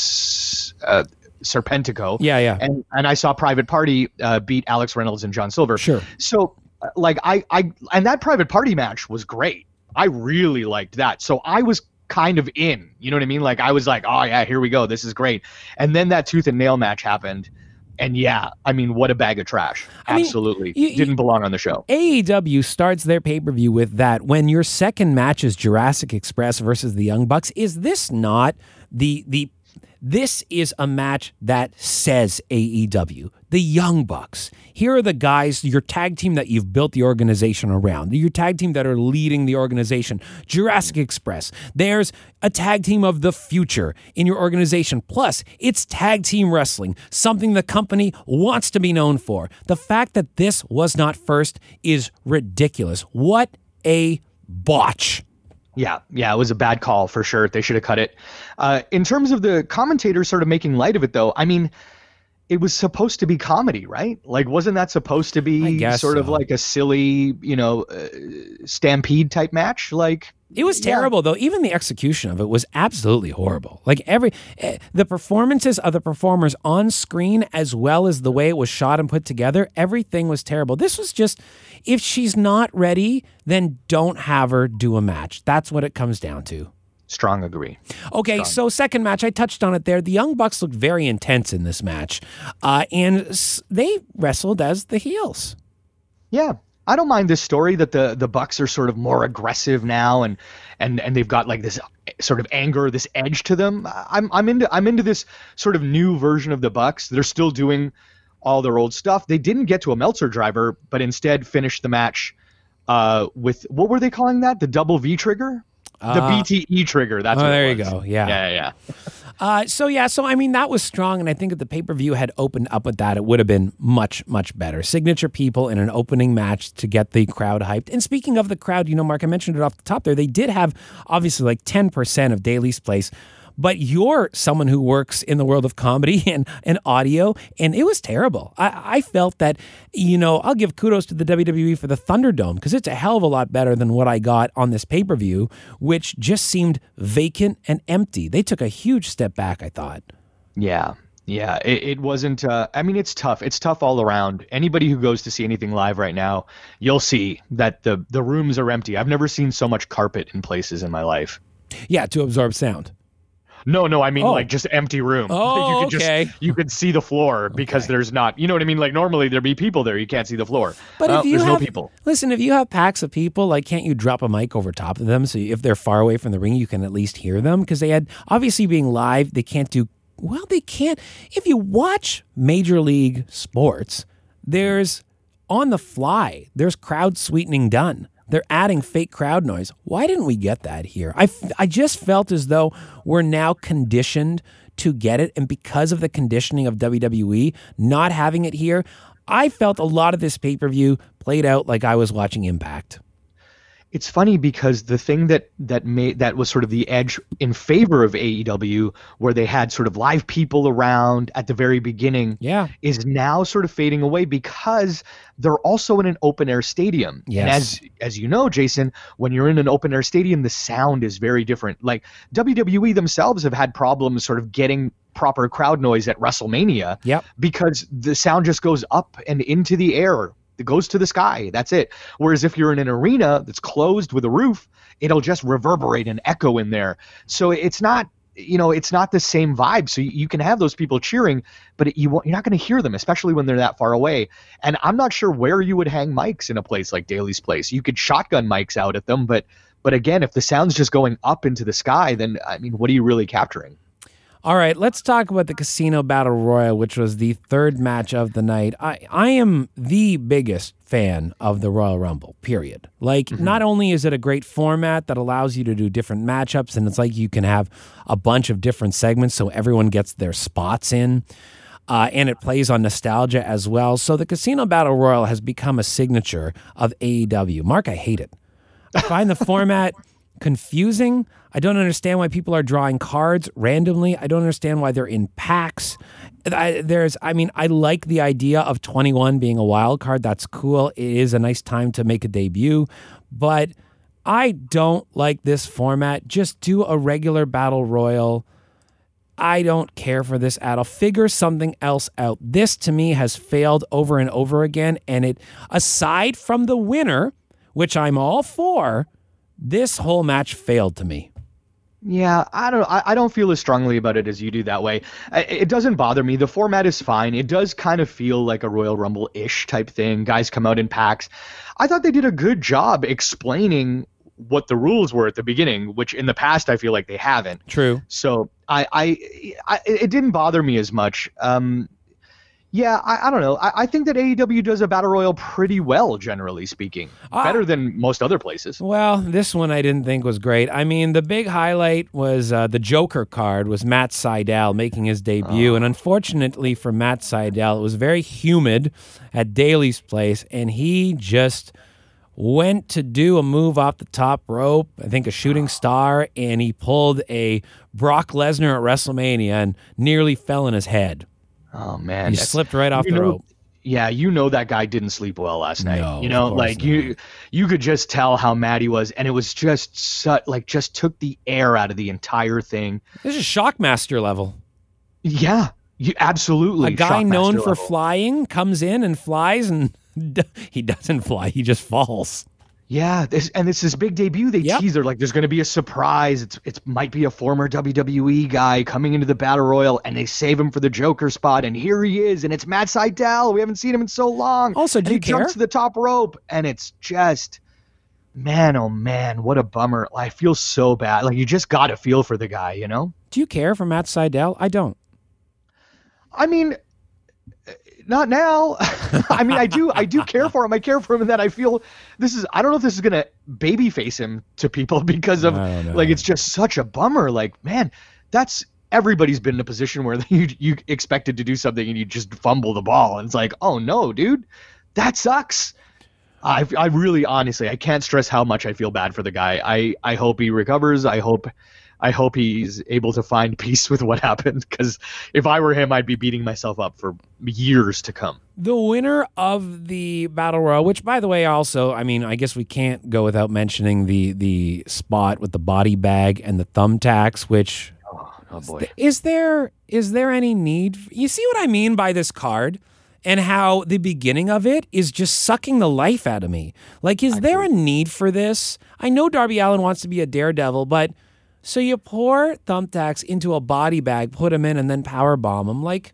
S5: S- uh, Serpentico.
S1: Yeah, yeah.
S5: And and I saw Private Party uh, beat Alex Reynolds and John Silver.
S1: Sure.
S5: So, uh, like, I, I and that Private Party match was great. I really liked that. So I was kind of in, you know what I mean? Like, I was like, oh yeah, here we go. This is great. And then that tooth and nail match happened. And yeah, I mean, what a bag of trash. I Absolutely. Mean, you, Didn't belong on the show.
S1: A E W starts their pay-per-view with that. When your second match is Jurassic Express versus the Young Bucks, is this not the the this is a match that says A E W, the Young Bucks. Here are the guys, your tag team that you've built the organization around, your tag team that are leading the organization. Jurassic Express, there's a tag team of the future in your organization. Plus, it's tag team wrestling, something the company wants to be known for. The fact that this was not first is ridiculous. What a botch.
S5: Yeah, yeah, it was a bad call for sure. They should have cut it. Uh, in terms of the commentators sort of making light of it, though, I mean, it was supposed to be comedy, right? Like, wasn't that supposed to be sort
S1: so.
S5: of like a silly, you know, uh, stampede type match? Like,
S1: it was terrible, yeah. though. Even the execution of it was absolutely horrible. Like, every eh, the performances of the performers on screen, as well as the way it was shot and put together, everything was terrible. This was just, if she's not ready, then don't have her do a match. That's what it comes down to.
S5: Strong agree.
S1: Okay,
S5: Strong.
S1: So second match, I touched on it there. The Young Bucks looked very intense in this match, uh, and they wrestled as the heels.
S5: Yeah. I don't mind this story that the the Bucks are sort of more aggressive now, and and and they've got like this sort of anger, this edge to them. I'm I'm into I'm into this sort of new version of the Bucks. They're still doing all their old stuff. They didn't get to a Meltzer driver, but instead finished the match uh, with, what were they calling that? The double V trigger? The
S1: Uh,
S5: B T E trigger. That's
S1: oh,
S5: what
S1: there
S5: it was.
S1: you go. Yeah.
S5: Yeah, yeah.
S1: Uh, so, yeah, so, I mean, that was strong, and I think if the pay-per-view had opened up with that, it would have been much, much better. Signature people in an opening match to get the crowd hyped. And speaking of the crowd, you know, Mark, I mentioned it off the top there, they did have, obviously, like ten percent of Daly's Place, but you're someone who works in the world of comedy and, and audio, and it was terrible. I, I felt that, you know, I'll give kudos to the W W E for the Thunderdome because it's a hell of a lot better than what I got on this pay-per-view, which just seemed vacant and empty. They took a huge step back, I thought.
S5: Yeah. Yeah, it, it wasn't, uh, I mean, it's tough. It's tough all around. Anybody who goes to see anything live right now, you'll see that the, the rooms are empty. I've never seen so much carpet in places in my life.
S1: Yeah, to absorb sound.
S5: No, no, I mean
S1: Oh.
S5: like just empty room.
S1: Oh,
S5: you could
S1: okay.
S5: Just, you could see the floor because there's not, you know what I mean? Like normally there'd be people there. You can't see the floor.
S1: But
S5: Uh,
S1: if you
S5: there's
S1: have,
S5: no people.
S1: Listen, if you have packs of people, like, can't you drop a mic over top of them so if they're far away from the ring, you can at least hear them? Because they had, obviously being live, they can't do, well, they can't. If you watch Major League Sports, there's on the fly, there's crowd sweetening done. They're adding fake crowd noise. Why didn't we get that here? I, f- I just felt as though we're now conditioned to get it. And because of the conditioning of W W E not having it here, I felt a lot of this pay-per-view played out like I was watching Impact.
S5: It's funny because the thing that that made that was sort of the edge in favor of A E W, where they had sort of live people around at the very beginning,
S1: yeah,
S5: is now sort of fading away because they're also in an open air stadium.
S1: Yes.
S5: And as as you know, Jason, when you're in an open air stadium, the sound is very different. Like W W E themselves have had problems sort of getting proper crowd noise at WrestleMania.
S1: Yep.
S5: Because the sound just goes up and into the air. It goes to the sky. That's it. Whereas if you're in an arena that's closed with a roof, it'll just reverberate and echo in there. So it's not, you know, it's not the same vibe. So you, you can have those people cheering, but it, you won't, you're not going to hear them, especially when they're that far away. And I'm not sure where you would hang mics in a place like Daly's Place. You could shotgun mics out at them, but but again, if the sound's just going up into the sky, then I mean, what are you really capturing?
S1: All right, let's talk about the Casino Battle Royal, which was the third match of the night. I, I am the biggest fan of the Royal Rumble, period. Like, mm-hmm. not only is it a great format that allows you to do different matchups, and it's like you can have a bunch of different segments so everyone gets their spots in, uh, and it plays on nostalgia as well. So the Casino Battle Royal has become a signature of A E W. Mark, I hate it. I find the format confusing. I don't understand why people are drawing cards randomly. I don't understand why they're in packs. I, there's, I mean, I like the idea of twenty-one being a wild card. That's cool. It is a nice time to make a debut, but I don't like this format. Just do a regular battle royal. I don't care for this at all. Figure something else out. This to me has failed over and over again. And it, aside from the winner, which I'm all for, this whole match failed to me.
S5: Yeah, I don't I, I don't feel as strongly about it as you do that way. I, it doesn't bother me. The format is fine. It does kind of feel like a Royal Rumble-ish type thing. Guys come out in packs. I thought they did a good job explaining what the rules were at the beginning, which in the past I feel like they haven't.
S1: True.
S5: So I, I, I it didn't bother me as much. Um, Yeah, I, I don't know. I, I think that A E W does a battle royal pretty well, generally speaking.
S1: Ah.
S5: Better than most other places.
S1: Well, this one I didn't think was great. I mean, the big highlight was uh, the Joker card was Matt Sydal making his debut.
S5: Oh.
S1: And unfortunately for Matt Sydal, it was very humid at Daly's Place, and he just went to do a move off the top rope, I think a shooting star, and he pulled a Brock Lesnar at WrestleMania and nearly fell in his head.
S5: Oh man,
S1: he slipped right off
S5: you
S1: the
S5: know,
S1: rope.
S5: Yeah, you know that guy didn't sleep well last night.
S1: No,
S5: you know,
S1: of course
S5: like
S1: not.
S5: you, you could just tell how mad he was, and it was just su- like just took the air out of the entire thing.
S1: This is Shockmaster level.
S5: Yeah, you absolutely.
S1: A guy known
S5: Shockmaster
S1: for
S5: level.
S1: flying comes in and flies, and he doesn't fly. He just falls.
S5: Yeah, this, and it's this big debut. They
S1: Yep.
S5: tease. They're like, "There's going to be a surprise. It's it might be a former W W E guy coming into the Battle Royal," and they save him for the Joker spot, and here he is, and it's Matt Sydal. We haven't seen him in so long.
S1: Also, do
S5: and
S1: you
S5: he jumps
S1: care?
S5: to the top rope, and it's just, man, oh man, what a bummer. I feel so bad. Like you just got to feel for the guy, you know?
S1: Do you care for Matt Sydal? I don't.
S5: I mean, not now. I mean, I do. I do care for him. I care for him in that I feel this is. I don't know if this is gonna babyface him to people because of
S1: I don't know.
S5: like it's just such a bummer. Like, man, that's everybody's been in a position where you you expected to do something and you just fumble the ball, and it's like, oh no, dude, that sucks. I I really honestly I can't stress how much I feel bad for the guy. I I hope he recovers. I hope. I hope he's able to find peace with what happened, because if I were him, I'd be beating myself up for years to come.
S1: The winner of the Battle Royal, which, by the way, also, I mean, I guess we can't go without mentioning the the spot with the body bag and the thumbtacks, which...
S5: Oh, boy.
S1: Is there is there any need? You see what I mean by this card? And how the beginning of it is just sucking the life out of me. Like, is there a need for this? I know Darby Allin wants to be a daredevil, but so you pour thumbtacks into a body bag, put them in, and then power bomb them. Like,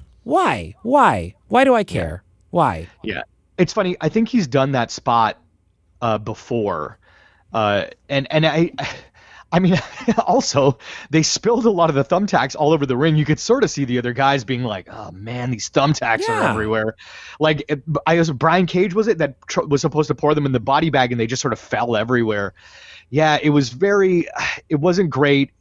S1: why? Why? Why do I care?
S5: Yeah.
S1: Why?
S5: Yeah. It's funny. I think he's done that spot uh, before. Uh, and, and I... I mean, also, they spilled a lot of the thumbtacks all over the ring. You could sort of see the other guys being like, oh, man, these thumbtacks
S1: Yeah.
S5: are everywhere. Like, it, I guess Brian Cage, was it, that tr- was supposed to pour them in the body bag, and they just sort of fell everywhere. Yeah, it was very – it wasn't great.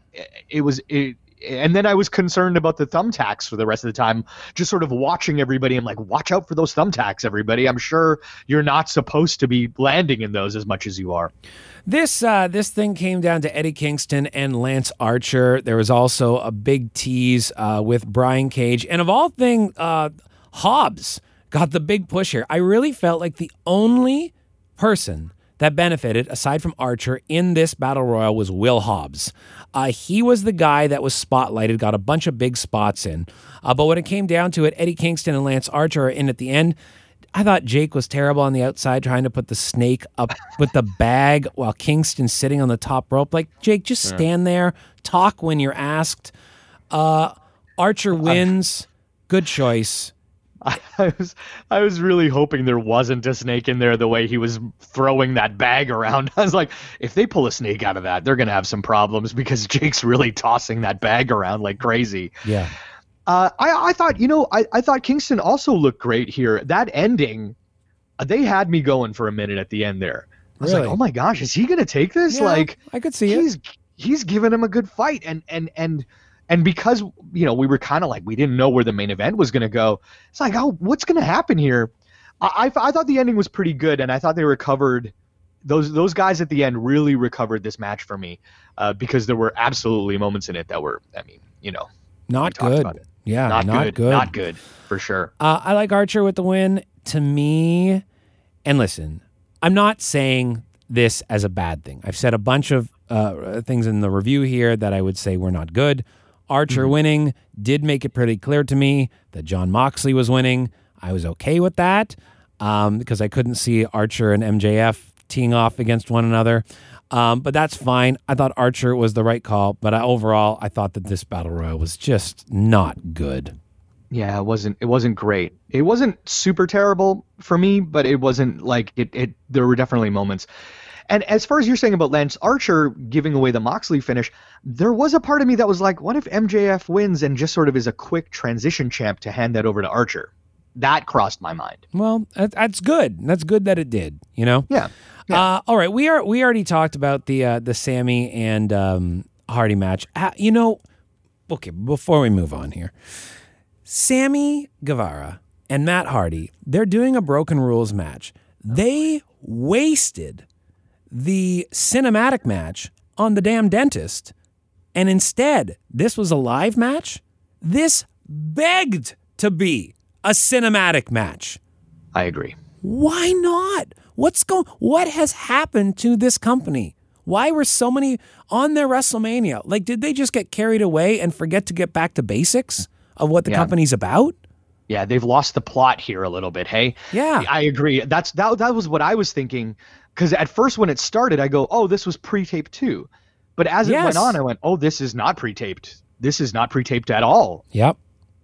S5: It was it, – and then I was concerned about the thumbtacks for the rest of the time, just sort of watching everybody. I'm like, watch out for those thumbtacks, everybody. I'm sure you're not supposed to be landing in those as much as you are.
S1: This uh, this thing came down to Eddie Kingston and Lance Archer. There was also a big tease uh, with Brian Cage. And of all things, uh, Hobbs got the big push here. I really felt like the only person that benefited, aside from Archer, in this Battle Royal was Will Hobbs. Uh, he was the guy that was spotlighted, got a bunch of big spots in. Uh, but when it came down to it, Eddie Kingston and Lance Archer are in at the end. I thought Jake was terrible on the outside trying to put the snake up with the bag while Kingston's sitting on the top rope. Like, Jake, just
S5: Yeah.
S1: stand there, talk when you're asked. Uh, Archer wins. Good choice.
S5: I was I was really hoping there wasn't a snake in there the way he was throwing that bag around. I was like, if they pull a snake out of that, they're going to have some problems, because Jake's really tossing that bag around like crazy.
S1: Yeah.
S5: Uh, I, I thought, you know, I, I thought Kingston also looked great here. That ending, uh, they had me going for a minute at the end there. I was
S1: Really?
S5: like, oh my gosh, is he going to take this?
S1: Yeah,
S5: like,
S1: I could see
S5: he's,
S1: it.
S5: He's giving him a good fight. And, and, and, and because, you know, we were kind of like, we didn't know where the main event was going to go. It's like, oh, what's going to happen here? I, I, I thought the ending was pretty good. And I thought they recovered, those, those guys at the end really recovered this match for me, uh, because there were absolutely moments in it that were, I mean, you know,
S1: Not
S5: talked
S1: good.
S5: about it.
S1: Yeah,
S5: not,
S1: not
S5: good.
S1: good.
S5: Not good, for sure.
S1: Uh, I like Archer with the win. To me, and listen, I'm not saying this as a bad thing. I've said a bunch of uh, things in the review here that I would say were not good. Archer
S5: Mm-hmm.
S1: winning did make it pretty clear to me that Jon Moxley was winning. I was okay with that um, because I couldn't see Archer and M J F teeing off against one another. Um, but that's fine. I thought Archer was the right call, but I, overall, I thought that this Battle Royal was just not good.
S5: Yeah, it wasn't. It wasn't great. It wasn't super terrible for me, but it wasn't like it. It there were definitely moments. And as far as you're saying about Lance Archer giving away the Moxley finish, there was a part of me that was like, what if M J F wins and just sort of is a quick transition champ to hand that over to Archer? That crossed my mind.
S1: Well, that, that's good. That's good that it did. You know.
S5: Yeah.
S1: Uh, all right, we are we already talked about the uh, the Sammy and um, Hardy match. Uh, you know, okay. Before we move on here, Sammy Guevara and Matt Hardy, they're doing a Broken Rules match. They wasted the cinematic match on the damn dentist, and instead, this was a live match. This begged to be a cinematic match.
S5: I agree.
S1: Why not? What's going? What has happened to this company? Why were so many on their WrestleMania? Like, did they just get carried away and forget to get back to basics of what the
S5: Yeah.
S1: company's about?
S5: Yeah, they've lost the plot here a little bit. Hey,
S1: Yeah.
S5: I agree. That's that. That was what I was thinking. Because at first, when it started, I go, "Oh, this was pre-taped too," but as it
S1: Yes.
S5: went on, I went, "Oh, this is not pre-taped. This is not pre-taped at all."
S1: Yep.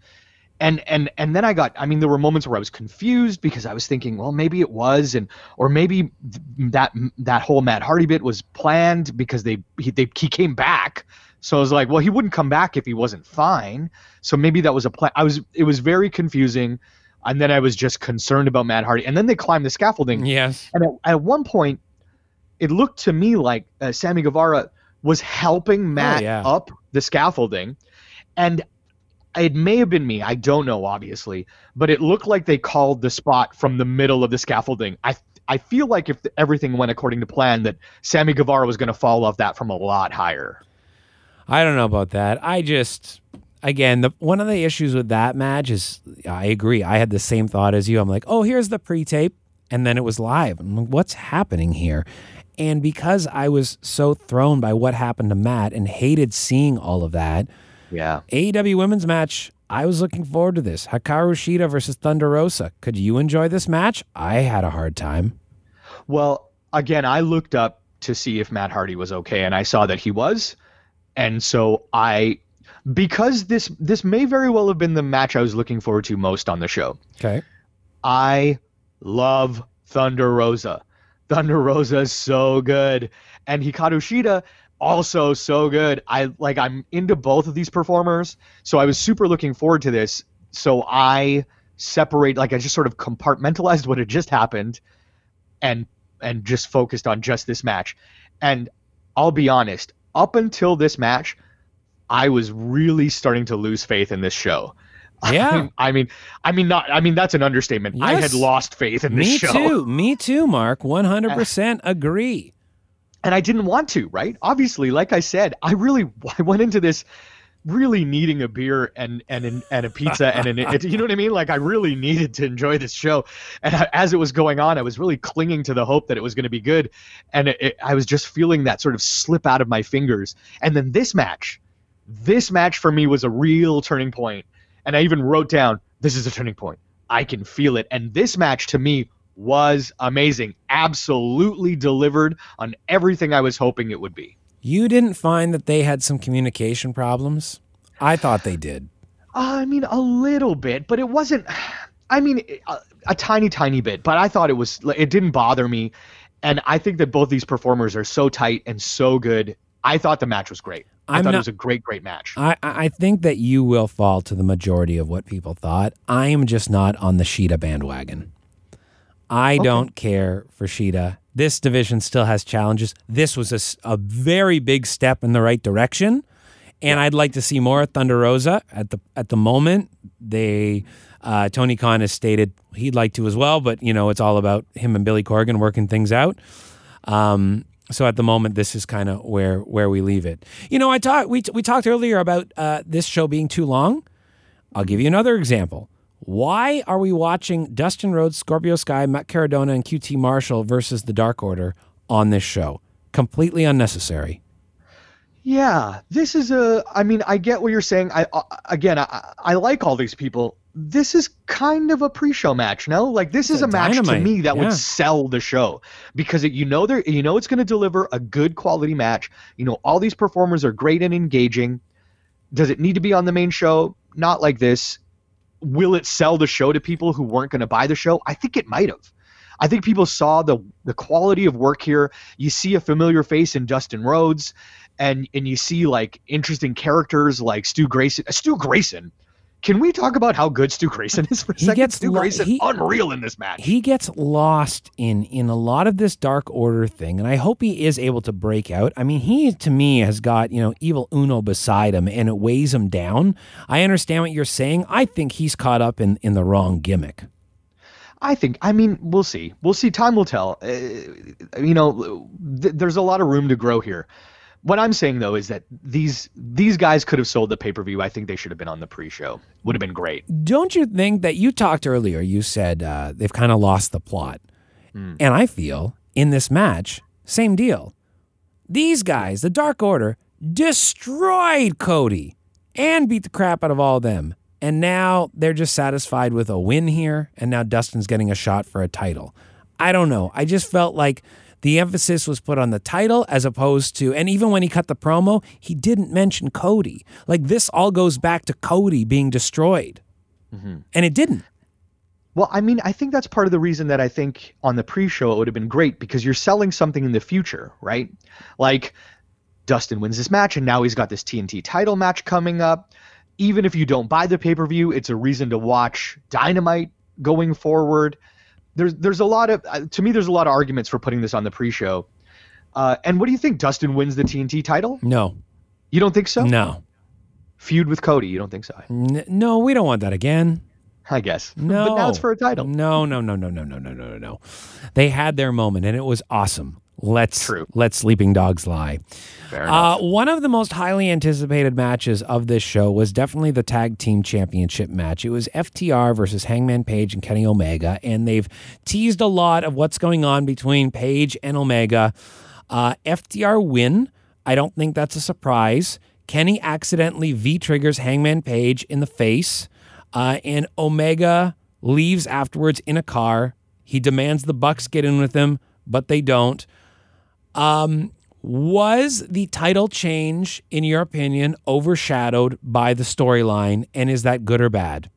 S5: And and and then I got. I mean, there were moments where I was confused because I was thinking, well, maybe it was, and or maybe th- that that whole Matt Hardy bit was planned because they he, they he came back. So I was like, well, he wouldn't come back if he wasn't fine. So maybe that was a plan. I was. It was very confusing. And then I was just concerned about Matt Hardy. And then they climbed the scaffolding.
S1: Yes.
S5: And at, at one point, it looked to me like uh, Sammy Guevara was helping Matt
S1: yeah.
S5: up the scaffolding. And it may have been me. I don't know, obviously. But it looked like they called the spot from the middle of the scaffolding. I I feel like if everything went according to plan, that Sammy Guevara was going to fall off that from a lot higher.
S1: I don't know about that. I just, again, the one of the issues with that match is, I agree. I had the same thought as you. I'm like, oh, here's the pre-tape, and then it was live. I'm like, what's happening here? And because I was so thrown by what happened to Matt and hated seeing all of that,
S5: yeah,
S1: A E W women's match, I was looking forward to this. Hikaru Shida versus Thunder Rosa. Could you enjoy this match? I had a hard time.
S5: Well, again, I looked up to see if Matt Hardy was okay, and I saw that he was. And so I, because this this may very well have been the match I was looking forward to most on the show.
S1: Okay.
S5: I love Thunder Rosa. Thunder Rosa is so good. And Hikaru Shida, also so good. I like I'm into both of these performers. So I was super looking forward to this. So I separate, like I just sort of compartmentalized what had just happened and and just focused on just this match. And I'll be honest, up until this match, I was really starting to lose faith in this show.
S1: Yeah.
S5: I mean, I mean, I mean, not, I mean, that's an understatement.
S1: Yes.
S5: I had lost faith in this
S1: Me
S5: show.
S1: too. Me too, Mark. one hundred percent agree.
S5: And I didn't want to, right? Obviously, like I said, I really, I went into this really needing a beer and and an, and a pizza and an, it, you know what I mean? Like I really needed to enjoy this show. And I, as it was going on, I was really clinging to the hope that it was going to be good. And it, it, I was just feeling that sort of slip out of my fingers. And then this match, this match for me was a real turning point. And I even wrote down, this is a turning point. I can feel it. And this match to me was amazing. Absolutely delivered on everything I was hoping it would be.
S1: You didn't find that they had some communication problems? I thought they did.
S5: Uh, I mean, a little bit, but it wasn't, I mean, a, a tiny, tiny bit, but I thought it was, it didn't bother me. And I think that both these performers are so tight and so good. I thought the match was great. I
S1: I'm
S5: thought
S1: not,
S5: it was a great, great match.
S1: I, I think that you will fall to the majority of what people thought. I am just not on the Shida bandwagon. I
S5: Okay.
S1: don't care for Shida. This division still has challenges. This was a, s- a very big step in the right direction, and I'd like to see more of Thunder Rosa. At the at the moment, they uh, Tony Khan has stated he'd like to as well, but you know it's all about him and Billy Corgan working things out. Um, so at the moment, this is kind of where where we leave it. You know, I talked we we talked earlier about uh, this show being too long. I'll give you another example. Why are we watching Dustin Rhodes, Scorpio Sky, Matt Cardona, and Q T Marshall versus the Dark Order on this show? Completely unnecessary.
S5: Yeah, this is a, I mean, I get what you're saying. I, uh, again, I, I like all these people. This is kind of a pre-show match, no? Like this is
S1: a
S5: a match to
S1: Dynamite,
S5: me that
S1: yeah.
S5: would sell the show because it, you know they're, you know it's going to deliver a good quality match. You know all these performers are great and engaging. Does it need to be on the main show? Not like this. Will it sell the show to people who weren't going to buy the show? I think it might have. I think people saw the the quality of work here. You see a familiar face in Dustin Rhodes, and and you see like interesting characters like Stu Grayson. Uh, Stu Grayson. Can we talk about how good Stu Grayson is for a
S1: He
S5: second?
S1: gets
S5: Stu
S1: lo-
S5: Grayson,
S1: he-
S5: unreal in this match.
S1: He gets lost in in a lot of this Dark Order thing, and I hope he is able to break out. I mean, he to me has got, you know, Evil Uno beside him, and it weighs him down. I understand what you're saying. I think he's caught up in in the wrong gimmick.
S5: I think, I mean, we'll see. We'll see. Time will tell. Uh, you know, th- there's a lot of room to grow here. What I'm saying, though, is that these these guys could have sold the pay-per-view. I think they should have been on the pre-show. Would have been great.
S1: Don't you think that you talked earlier, you said uh, they've kind of lost the plot.
S5: Mm.
S1: And I feel in this match, same deal. These guys, the Dark Order, destroyed Cody and beat the crap out of all of them. And now they're just satisfied with a win here, and now Dustin's getting a shot for a title. I don't know. I just felt like the emphasis was put on the title as opposed to, and even when he cut the promo, he didn't mention Cody. Like this all goes back to Cody being destroyed.
S5: Mm-hmm.
S1: And it didn't.
S5: Well, I mean, I think that's part of the reason that I think on the pre-show it would have been great because you're selling something in the future, right? Like Dustin wins this match and now he's got this T N T title match coming up. Even if you don't buy the pay-per-view, it's a reason to watch Dynamite going forward. There's there's a lot of, uh, to me, there's a lot of arguments for putting this on the pre-show. Uh, and what do you think? Dustin wins the T N T title?
S1: No.
S5: You don't think so?
S1: No.
S5: Feud with Cody, you don't think so?
S1: N- no, we don't want that again.
S5: I guess.
S1: No.
S5: But now it's for a title.
S1: No, no, no, no, no, no, no, no, no, no. They had their moment, and it was awesome. let's
S5: True.
S1: let sleeping dogs lie.
S5: Fair enough.
S1: Uh, one of the most highly anticipated matches of this show was definitely the Tag Team Championship match. It was F T R versus Hangman Page and Kenny Omega, and they've teased a lot of what's going on between Page and Omega. Uh, F T R win. I don't think that's a surprise. Kenny accidentally V-triggers Hangman Page in the face, uh, and Omega leaves afterwards in a car. He demands the Bucks get in with him, but they don't. Um... Was the title change, in your opinion, overshadowed by the storyline, and is that good or bad?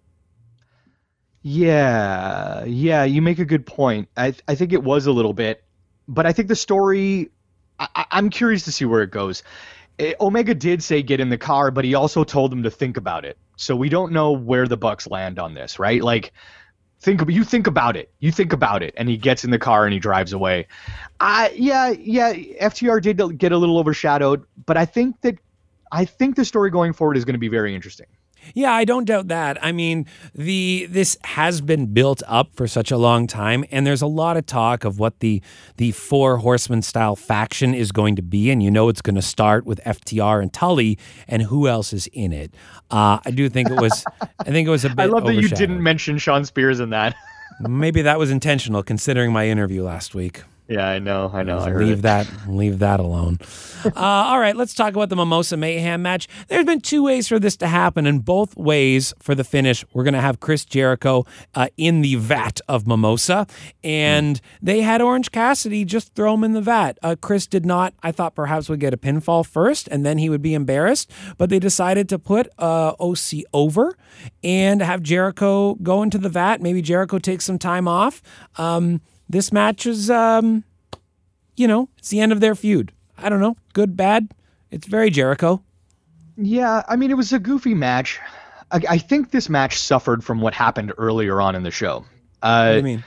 S5: Yeah, yeah, you make a good point. I I think it was a little bit, but I think the story, I, I'm curious to see where it goes. Eh, Omega did say get in the car, but he also told them to think about it. So we don't know where the Bucks land on this, right? Like, think you think about it. You think about it, and he gets in the car and he drives away. I yeah yeah. F T R did get a little overshadowed, but I think that I think the story going forward is going to be very interesting.
S1: Yeah, I don't doubt that. I mean, the this has been built up for such a long time, and there's a lot of talk of what the the Four Horsemen style faction is going to be, and you know it's going to start with F T R and Tully, and who else is in it. Uh, I do think it was. I think it was a bit.
S5: I love that you
S1: overshadowed.
S5: didn't mention Sean Spears in that.
S1: Maybe that was intentional, considering my interview last week.
S5: Yeah, I know, I know. I heard
S1: leave
S5: it.
S1: that, leave that alone. uh, all right, let's talk about the Mimosa Mayhem match. There's been two ways for this to happen, and both ways for the finish, we're going to have Chris Jericho uh, in the vat of Mimosa, and mm. they had Orange Cassidy just throw him in the vat. Uh, Chris did not. I thought perhaps would get a pinfall first, and then he would be embarrassed, but they decided to put uh, O C over and have Jericho go into the vat. Maybe Jericho takes some time off. Um, This match is, um, you know, it's the end of their feud. I don't know, good, bad. It's very Jericho.
S5: Yeah, I mean, it was a goofy match. I, I think this match suffered from what happened earlier on in the show. Uh,
S1: what do you mean?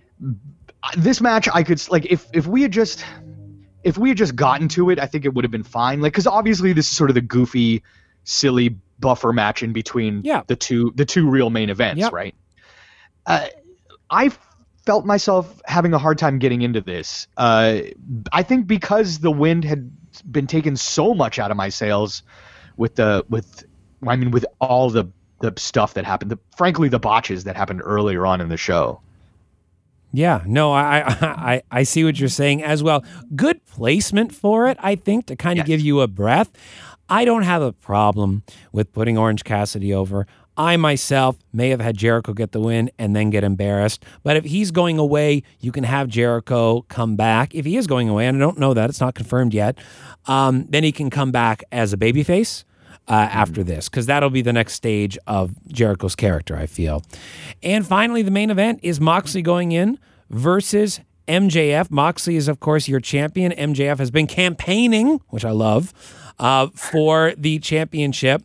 S5: This match, I could like if if we had just if we had just gotten to it, I think it would have been fine. Like, because obviously this is sort of the goofy, silly buffer match in between
S1: yeah.
S5: the two the two real main events,
S1: yep.
S5: right? Uh, I. felt myself having a hard time getting into this. Uh, I think because the wind had been taken so much out of my sails with the with I mean with all the the stuff that happened, the, frankly the botches that happened earlier on in the show.
S1: Yeah, no, I I I see what you're saying as well. Good placement for it, I think, to kind of yes. give you a breath. I don't have a problem with putting Orange Cassidy over. I myself may have had Jericho get the win and then get embarrassed. But if he's going away, you can have Jericho come back. If he is going away, and I don't know that, it's not confirmed yet, um, then he can come back as a babyface uh, mm-hmm. after this, because that'll be the next stage of Jericho's character, I feel. And finally, the main event is Moxley going in versus M J F. Moxley is, of course, your champion. M J F has been campaigning, which I love, uh, for the championship.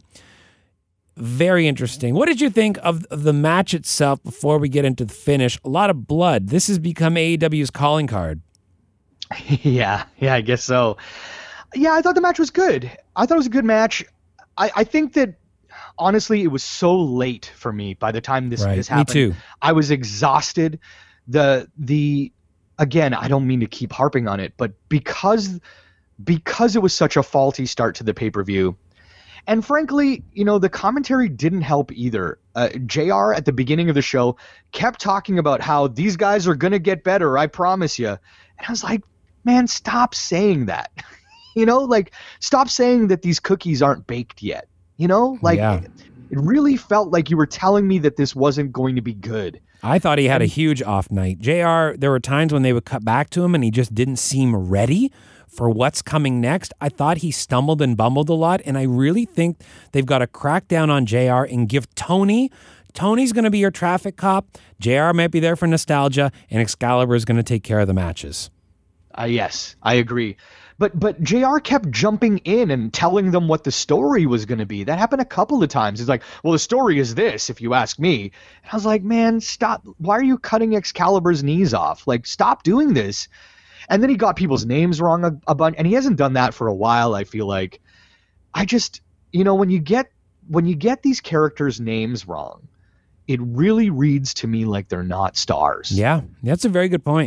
S1: Very interesting. What did you think of the match itself before we get into the finish? A lot of blood. This has become A E W's calling card.
S5: yeah, yeah, I guess so. Yeah, I thought the match was good. I thought it was a good match. I, I think that, honestly, it was so late for me by the time this,
S1: right.
S5: this happened.
S1: Me too.
S5: I was exhausted. The, the, again, I don't mean to keep harping on it, but because, because it was such a faulty start to the pay-per-view, and frankly, you know, the commentary didn't help either. Uh, J R at the beginning of the show kept talking about how these guys are going to get better, I promise you. And I was like, man, stop saying that. you know, like, stop saying that these cookies aren't baked yet. You know, like,
S1: yeah.
S5: it, it really felt like you were telling me that this wasn't going to be good.
S1: I thought he had a huge off night. J R, there were times when they would cut back to him and he just didn't seem ready for what's coming next. I thought he stumbled and bumbled a lot, and I really think they've got to crack down on J R and give Tony, Tony's going to be your traffic cop, J R might be there for nostalgia, and Excalibur is going to take care of the matches.
S5: Uh, yes, I agree. But but J R kept jumping in and telling them what the story was going to be. That happened a couple of times. He's like, well, the story is this, if you ask me. And I was like, man, stop. Why are you cutting Excalibur's knees off? Like, stop doing this. And then he got people's names wrong a, a bunch, and he hasn't done that for a while, I feel like. I just, you know, when you get when you get these characters' names wrong, it really reads to me like they're not stars.
S1: Yeah, that's a very good point.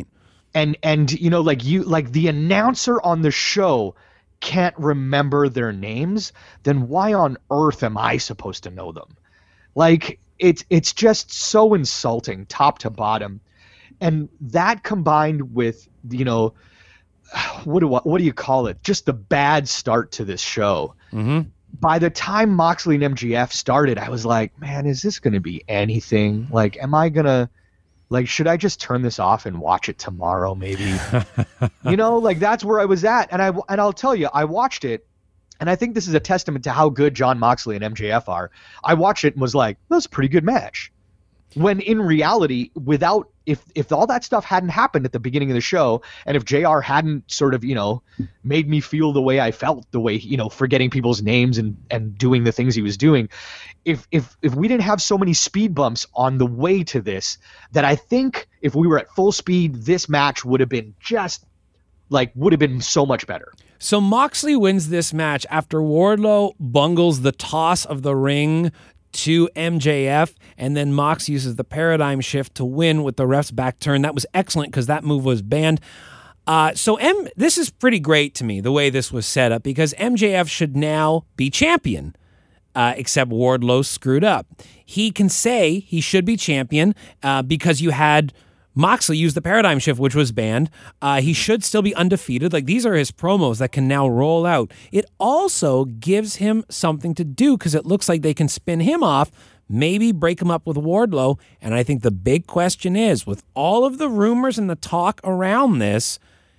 S5: and and you know, like you like the announcer on the show can't remember their names, then why on earth am I supposed to know them? Like it's it's just so insulting, top to bottom. And that combined with, you know, what do I, what do you call it? Just the bad start to this show.
S1: Mm-hmm.
S5: By the time Moxley and M J F started, I was like, man, is this going to be anything? Like, am I going to, like, should I just turn this off and watch it tomorrow maybe? You know, like that's where I was at. And I, and I'll tell you, I watched it, and I think this is a testament to how good Jon Moxley and M J F are. I watched it and was like, that was a pretty good match. When in reality, without, if if all that stuff hadn't happened at the beginning of the show, and if J R hadn't sort of, you know, made me feel the way I felt, the way, you know, forgetting people's names and, and doing the things he was doing, if if if we didn't have so many speed bumps on the way to this, that I think if we were at full speed, this match would have been just, like, would have been so much better.
S1: So Moxley wins this match after Wardlow bungles the toss of the ring to M J F, and then Mox uses the paradigm shift to win with the ref's back turn. That was excellent because that move was banned. Uh, so M, this is pretty great to me, the way this was set up, because M J F should now be champion, uh, except Wardlow screwed up. He can say he should be champion uh, because you had Moxley use the paradigm shift, which was banned. Uh, he should still be undefeated. Like, these are his promos that can now roll out. It also gives him something to do because it looks like they can spin him off, maybe break him up with Wardlow. And I think the big question is, with all of the rumors and the talk around this,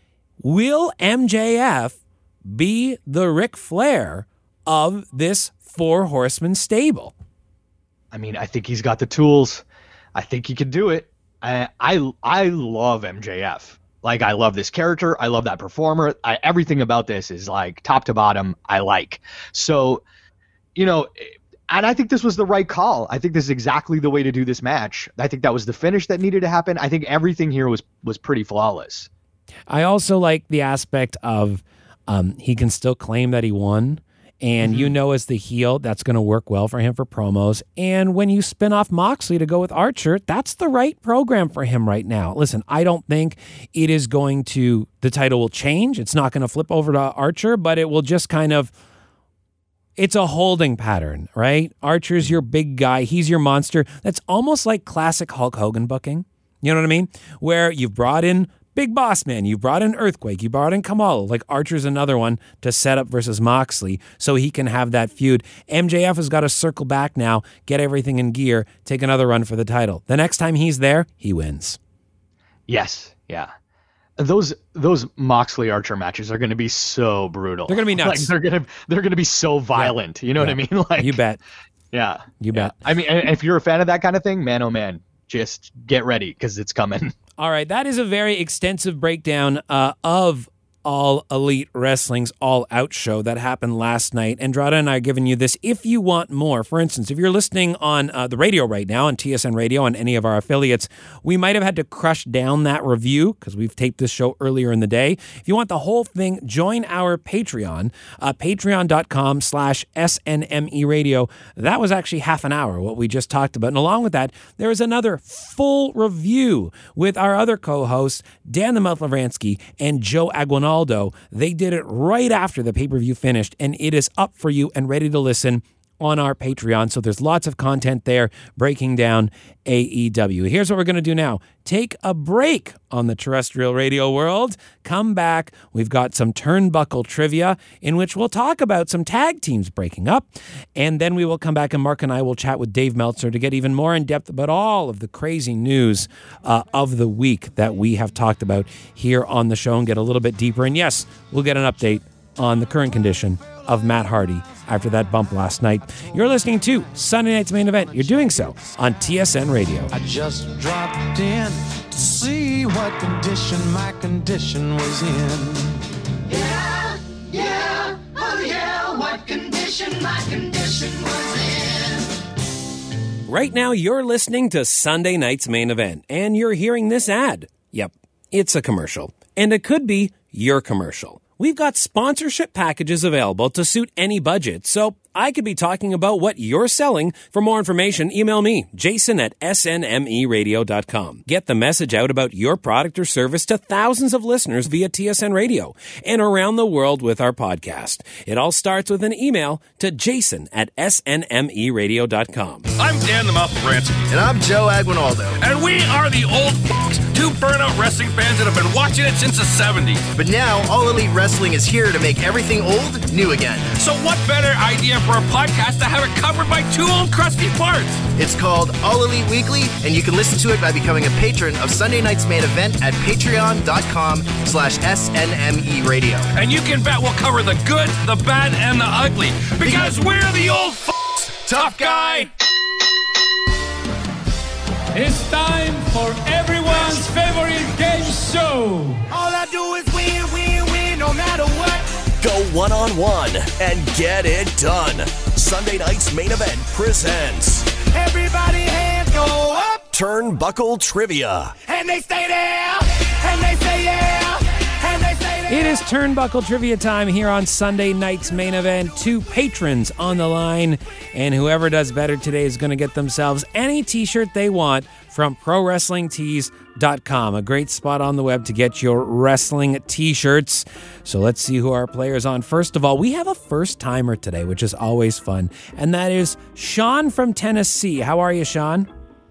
S1: will M J F be the Ric Flair of this Four Horsemen stable?
S5: I mean, I think he's got the tools. I think he can do it. I, I I love M J F. Like, I love this character. I love that performer. I, everything about this is, like, top to bottom, I like. So, you know, and I think this was the right call. I think this is exactly the way to do this match. I think that was the finish that needed to happen. I think everything here was was pretty flawless.
S1: I also like the aspect of um, he can still claim that he won. And you know, as the heel, that's going to work well for him for promos. And when you spin off Moxley to go with Archer, that's the right program for him right now. Listen, I don't think it is going to, the title will change. It's not going to flip over to Archer, but it will just kind of, it's a holding pattern, right? Archer's your big guy. He's your monster. That's almost like classic Hulk Hogan booking. You know what I mean? Where you've brought in Big Boss Man, you brought in Earthquake, you brought in Kamala, like Archer's another one to set up versus Moxley so he can have that feud. M J F has got to circle back now, get everything in gear, take another run for the title. The next time he's there, he wins.
S5: Yes, yeah. Those those Moxley Archer matches are going to be so brutal.
S1: They're going to be nuts.
S5: Like, they're going to they're going to be so violent. Yeah. You know
S1: yeah.
S5: what I mean? Like,
S1: you bet.
S5: Yeah,
S1: you
S5: yeah.
S1: bet.
S5: I mean, if you're a fan of that kind of thing, man, oh man, just get ready because it's coming.
S1: All right, that is a very extensive breakdown uh, of All Elite Wrestling's All Out show that happened last night. Andrada and I are giving you this. If you want more, for instance, if you're listening on uh, the radio right now, on T S N Radio, on any of our affiliates, we might have had to crush down that review because we've taped this show earlier in the day. If you want the whole thing, join our Patreon, uh, patreon.com slash SNME Radio. That was actually half an hour, what we just talked about. And along with that, there is another full review with our other co-hosts, Dan the Mouth Lavransky and Joe Aguinaldo. They did it right after the pay-per-view finished, and it is up for you and ready to listen on our Patreon. So there's lots of content there breaking down A E W. Here's what we're going to do now. Take a break on the terrestrial radio world. Come back. We've got some turnbuckle trivia in which we'll talk about some tag teams breaking up. And then we will come back and Mark and I will chat with Dave Meltzer to get even more in depth about all of the crazy news uh, of the week that we have talked about here on the show and get a little bit deeper. And yes, we'll get an update on the current condition of Matt Hardy after that bump last night. You're listening to Sunday Night's Main Event. You're doing so on T S N Radio.
S9: I just dropped in to see what condition my condition was in.
S15: Yeah, yeah, oh yeah, what condition my condition was in.
S1: Right now, you're listening to Sunday Night's Main Event, and you're hearing this ad. Yep, it's a commercial. And it could be your commercial. We've got sponsorship packages available to suit any budget, so I could be talking about what you're selling. For more information, email me, Jason at S N M E radio dot com. Get the message out about your product or service to thousands of listeners via T S N Radio and around the world with our podcast. It all starts with an email to Jason at S N M E radio dot com.
S11: I'm Dan the Mouth Bransky.
S12: And I'm Joe Aguinaldo.
S11: And we are the old f***s, two burnout wrestling fans that have been watching it since the seventies.
S12: But now, All Elite Wrestling is here to make everything old new again.
S11: So what better idea for a podcast to have it covered by two old crusty farts?
S12: It's called All Elite Weekly, and you can listen to it by becoming a patron of Sunday Night's Main Event at patreon.com slash SNME Radio.
S11: And you can bet we'll cover the good, the bad, and the ugly, because we're the old f***s, tough guy.
S16: It's time for everyone's favorite game show.
S15: All I do is win, win, win, no matter what.
S3: Go one-on-one and get it done. Sunday Night's Main Event presents
S15: Everybody hands go up.
S3: Turnbuckle Trivia.
S15: And they stay there. And they say yeah. And they say there.
S1: It is Turnbuckle Trivia time here on Sunday Night's Main Event. Two patrons on the line, and whoever does better today is going to get themselves any t-shirt they want from Pro Wrestling Tees dot com, a great spot on the web to get your wrestling t-shirts. So let's see who our players on. First of all, we have a first-timer today, which is always fun, and that is Sean from Tennessee. How are you, Sean?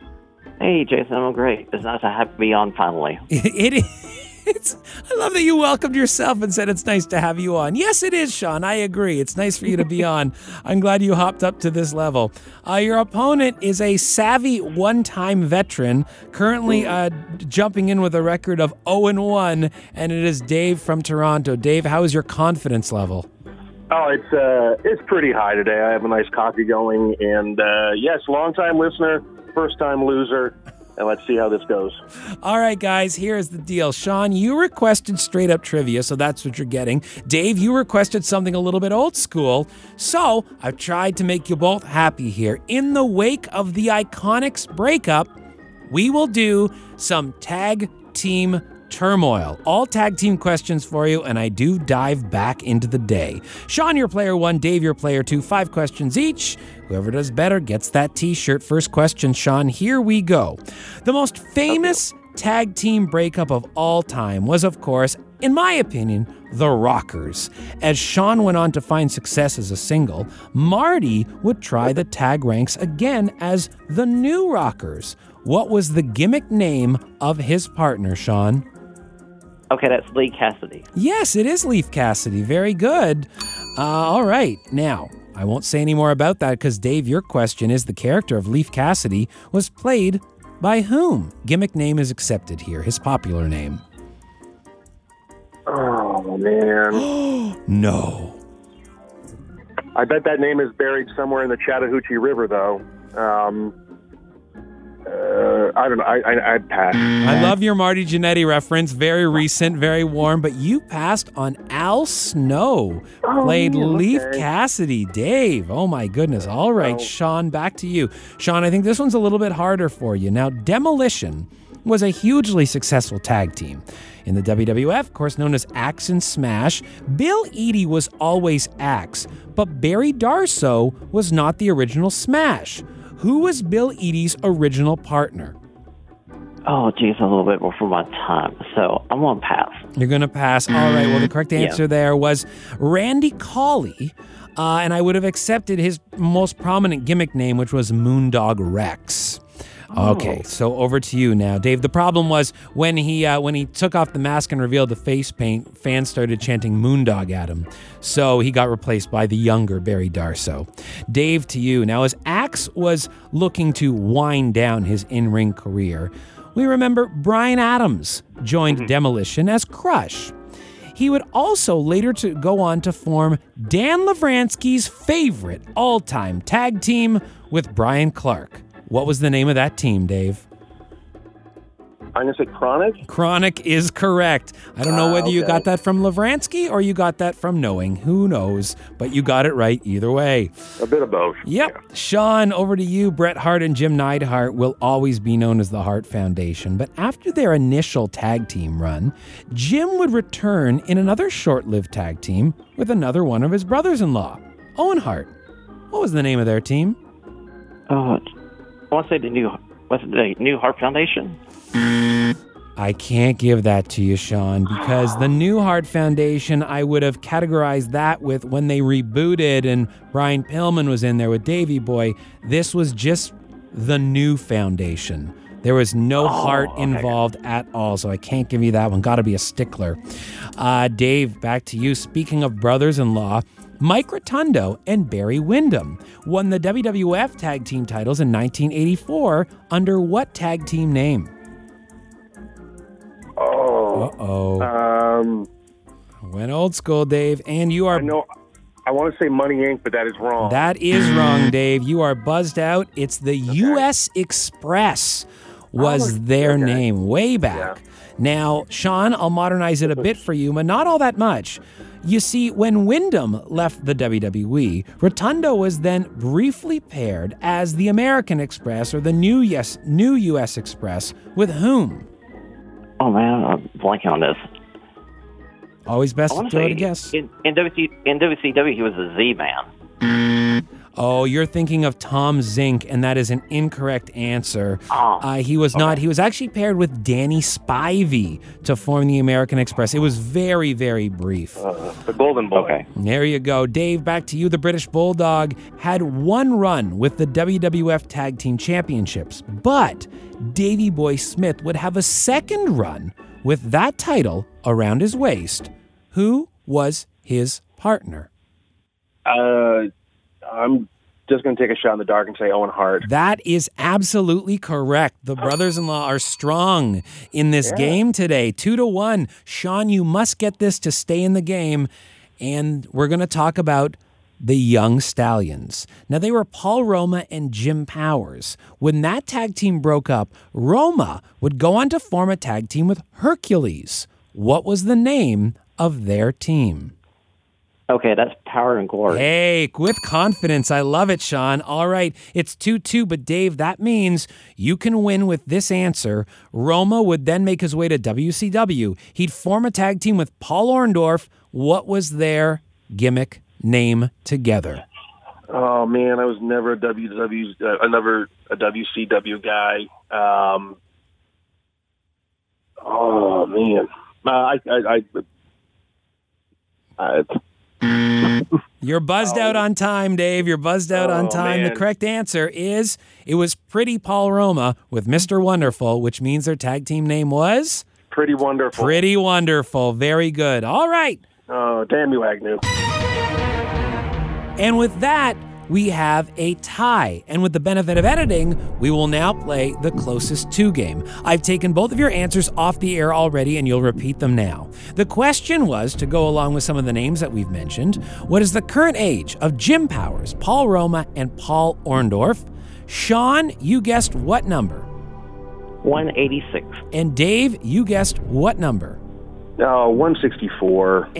S17: Hey, Jason, I'm great. It's nice to have to be on finally.
S1: It is. It's, I love that you welcomed yourself and said it's nice to have you on. Yes, it is, Sean. I agree. It's nice for you to be on. I'm glad you hopped up to this level. Uh, your opponent is a savvy one-time veteran, currently uh, jumping in with a record of oh and one, and it is Dave from Toronto. Dave, how is your confidence level?
S18: Oh, it's uh, it's pretty high today. I have a nice coffee going, and uh, yes, long-time listener, first-time loser. And let's see how this goes.
S1: All right, guys, here's the deal. Sean, you requested straight-up trivia, so that's what you're getting. Dave, you requested something a little bit old school, so I've tried to make you both happy here. In the wake of the Iconics breakup, we will do some tag team turmoil. All tag team questions for you, and I do dive back into the day. Sean, your player one, Dave, your player two, five questions each. Whoever does better gets that t-shirt. First question, Sean, here we go. The most famous tag team breakup of all time was, of course, in my opinion, the Rockers. As Sean went on to find success as a single, Marty would try the tag ranks again as the New Rockers. What was the gimmick name of his partner, Sean?
S17: Okay, that's Lee Cassidy.
S1: Yes, it is Leif Cassidy. Very good. Uh, all right. Now, I won't say any more about that because, Dave, your question is the character of Leif Cassidy was played by whom? Gimmick name is accepted here. His popular name.
S18: Oh, man.
S1: No.
S18: I bet that name is buried somewhere in the Chattahoochee River, though. Um... Uh, I don't know. I, I, I'd pass.
S1: I love your Marty Jannetty reference. Very recent, very warm. But you passed on Al Snow.
S18: Oh,
S1: played
S18: okay.
S1: Leif Cassidy. Dave. Oh, my goodness. All right, oh. Sean, back to you. Sean, I think this one's a little bit harder for you. Now, Demolition was a hugely successful tag team. In the W W F, of course, known as Axe and Smash, Bill Eadie was always Axe, but Barry Darsow was not the original Smash. Who was Bill Eadie's original partner?
S17: Oh, geez, a little bit before my time, so I'm going to pass.
S1: You're going to pass? All right, well, the correct answer yeah. there was Randy Colley, uh, and I would have accepted his most prominent gimmick name, which was Moondog Rex. Okay, so over to you now, Dave. The problem was when he uh, when he took off the mask and revealed the face paint, fans started chanting Moondog at him. So he got replaced by the younger Barry Darsow. Dave, to you. Now, as Axe was looking to wind down his in-ring career, we remember Bryan Adams joined mm-hmm. Demolition as Crush. He would also later to go on to form Dan Lavransky's favorite all-time tag team with Brian Clark. What was the name of that team, Dave?
S18: I'm going to say Chronic.
S1: Chronic is correct. I don't know whether uh, okay. you got that from Lavransky or you got that from knowing. Who knows? But you got it right either way.
S18: A bit of both.
S1: Yep. Yeah. Sean, over to you. Bret Hart and Jim Neidhart will always be known as the Hart Foundation. But after their initial tag team run, Jim would return in another short-lived tag team with another one of his brothers-in-law, Owen Hart. What was the name of their team?
S17: Oh, I want to say the new, what's it, the New Heart Foundation?
S1: I can't give that to you, Sean, because the New Heart Foundation, I would have categorized that with when they rebooted and Brian Pillman was in there with Davey Boy. This was just the New Foundation. There was no
S17: Oh,
S1: heart
S17: okay.
S1: involved at all, so I can't give you that one. Got to be a stickler. Uh, Dave, back to you. Speaking of brothers-in-law, Mike Rotundo and Barry Windham won the W W F Tag Team titles in nineteen eighty-four under what tag team name?
S18: Oh.
S1: Uh-oh.
S18: Um,
S1: Went old school, Dave, and you are...
S18: I know. I want to say Money Incorporated, but that is wrong.
S1: That is wrong, Dave. You are buzzed out. It's the U S Express was
S18: Oh,
S1: their
S18: okay.
S1: name way back. Now, Sean, I'll modernize it a bit for you, but not all that much. You see, when Wyndham left the W W E, Rotundo was then briefly paired as the American Express or the new, yes, new U S Express with whom?
S17: Oh, man, I'm blanking on this.
S1: Always best
S17: I
S1: to
S17: want
S1: throw
S17: to
S1: it a
S17: say
S1: guess.
S17: in, in, W C, in W C W, he was a Z-Man.
S1: Oh, you're thinking of Tom Zink, and that is an incorrect answer.
S17: Oh,
S1: uh, he was not. He was actually paired with Danny Spivey to form the American Express. It was very, very brief.
S18: Uh, the Golden Boy.
S17: Okay.
S1: There you go. Dave, back to you. The British Bulldog had one run with the W W F Tag Team Championships, but Davey Boy Smith would have a second run with that title around his waist. Who was his partner?
S18: Uh, I'm just going to take a shot in the dark and say Owen Hart.
S1: That is absolutely correct. The brothers-in-law are strong in this
S18: Yeah.
S1: game today. Two to one. Sean, you must get this to stay in the game. And we're going to talk about the Young Stallions. Now, they were Paul Roma and Jim Powers. When that tag team broke up, Roma would go on to form a tag team with Hercules. What was the name of their team?
S17: Okay, that's Power and Glory.
S1: Hey, with confidence. I love it, Sean. All right, it's two two, but Dave, that means you can win with this answer. Roma would then make his way to W C W. He'd form a tag team with Paul Orndorff. What was their gimmick name together?
S18: Oh man, I was never a W W, uh, never a W C W guy. Um, oh man, uh, I, I, I, I
S1: You're buzzed out on time, Dave. You're buzzed out on
S18: Oh,
S1: time. The
S18: man.
S1: correct answer is it was Pretty Paul Roma with Mister Wonderful, which means their tag team name was
S18: Pretty Wonderful.
S1: Pretty Wonderful. Very good. All right.
S18: Oh, damn you, Agnew.
S1: And with that, we have a tie. And with the benefit of editing, we will now play the closest to game. I've taken both of your answers off the air already, and you'll repeat them now. The question was, to go along with some of the names that we've mentioned, what is the current age of Jim Powers, Paul Roma, and Paul Orndorff? Sean, you guessed what number?
S17: one eighty-six.
S1: And Dave, you guessed what number?
S18: Oh, one sixty-four.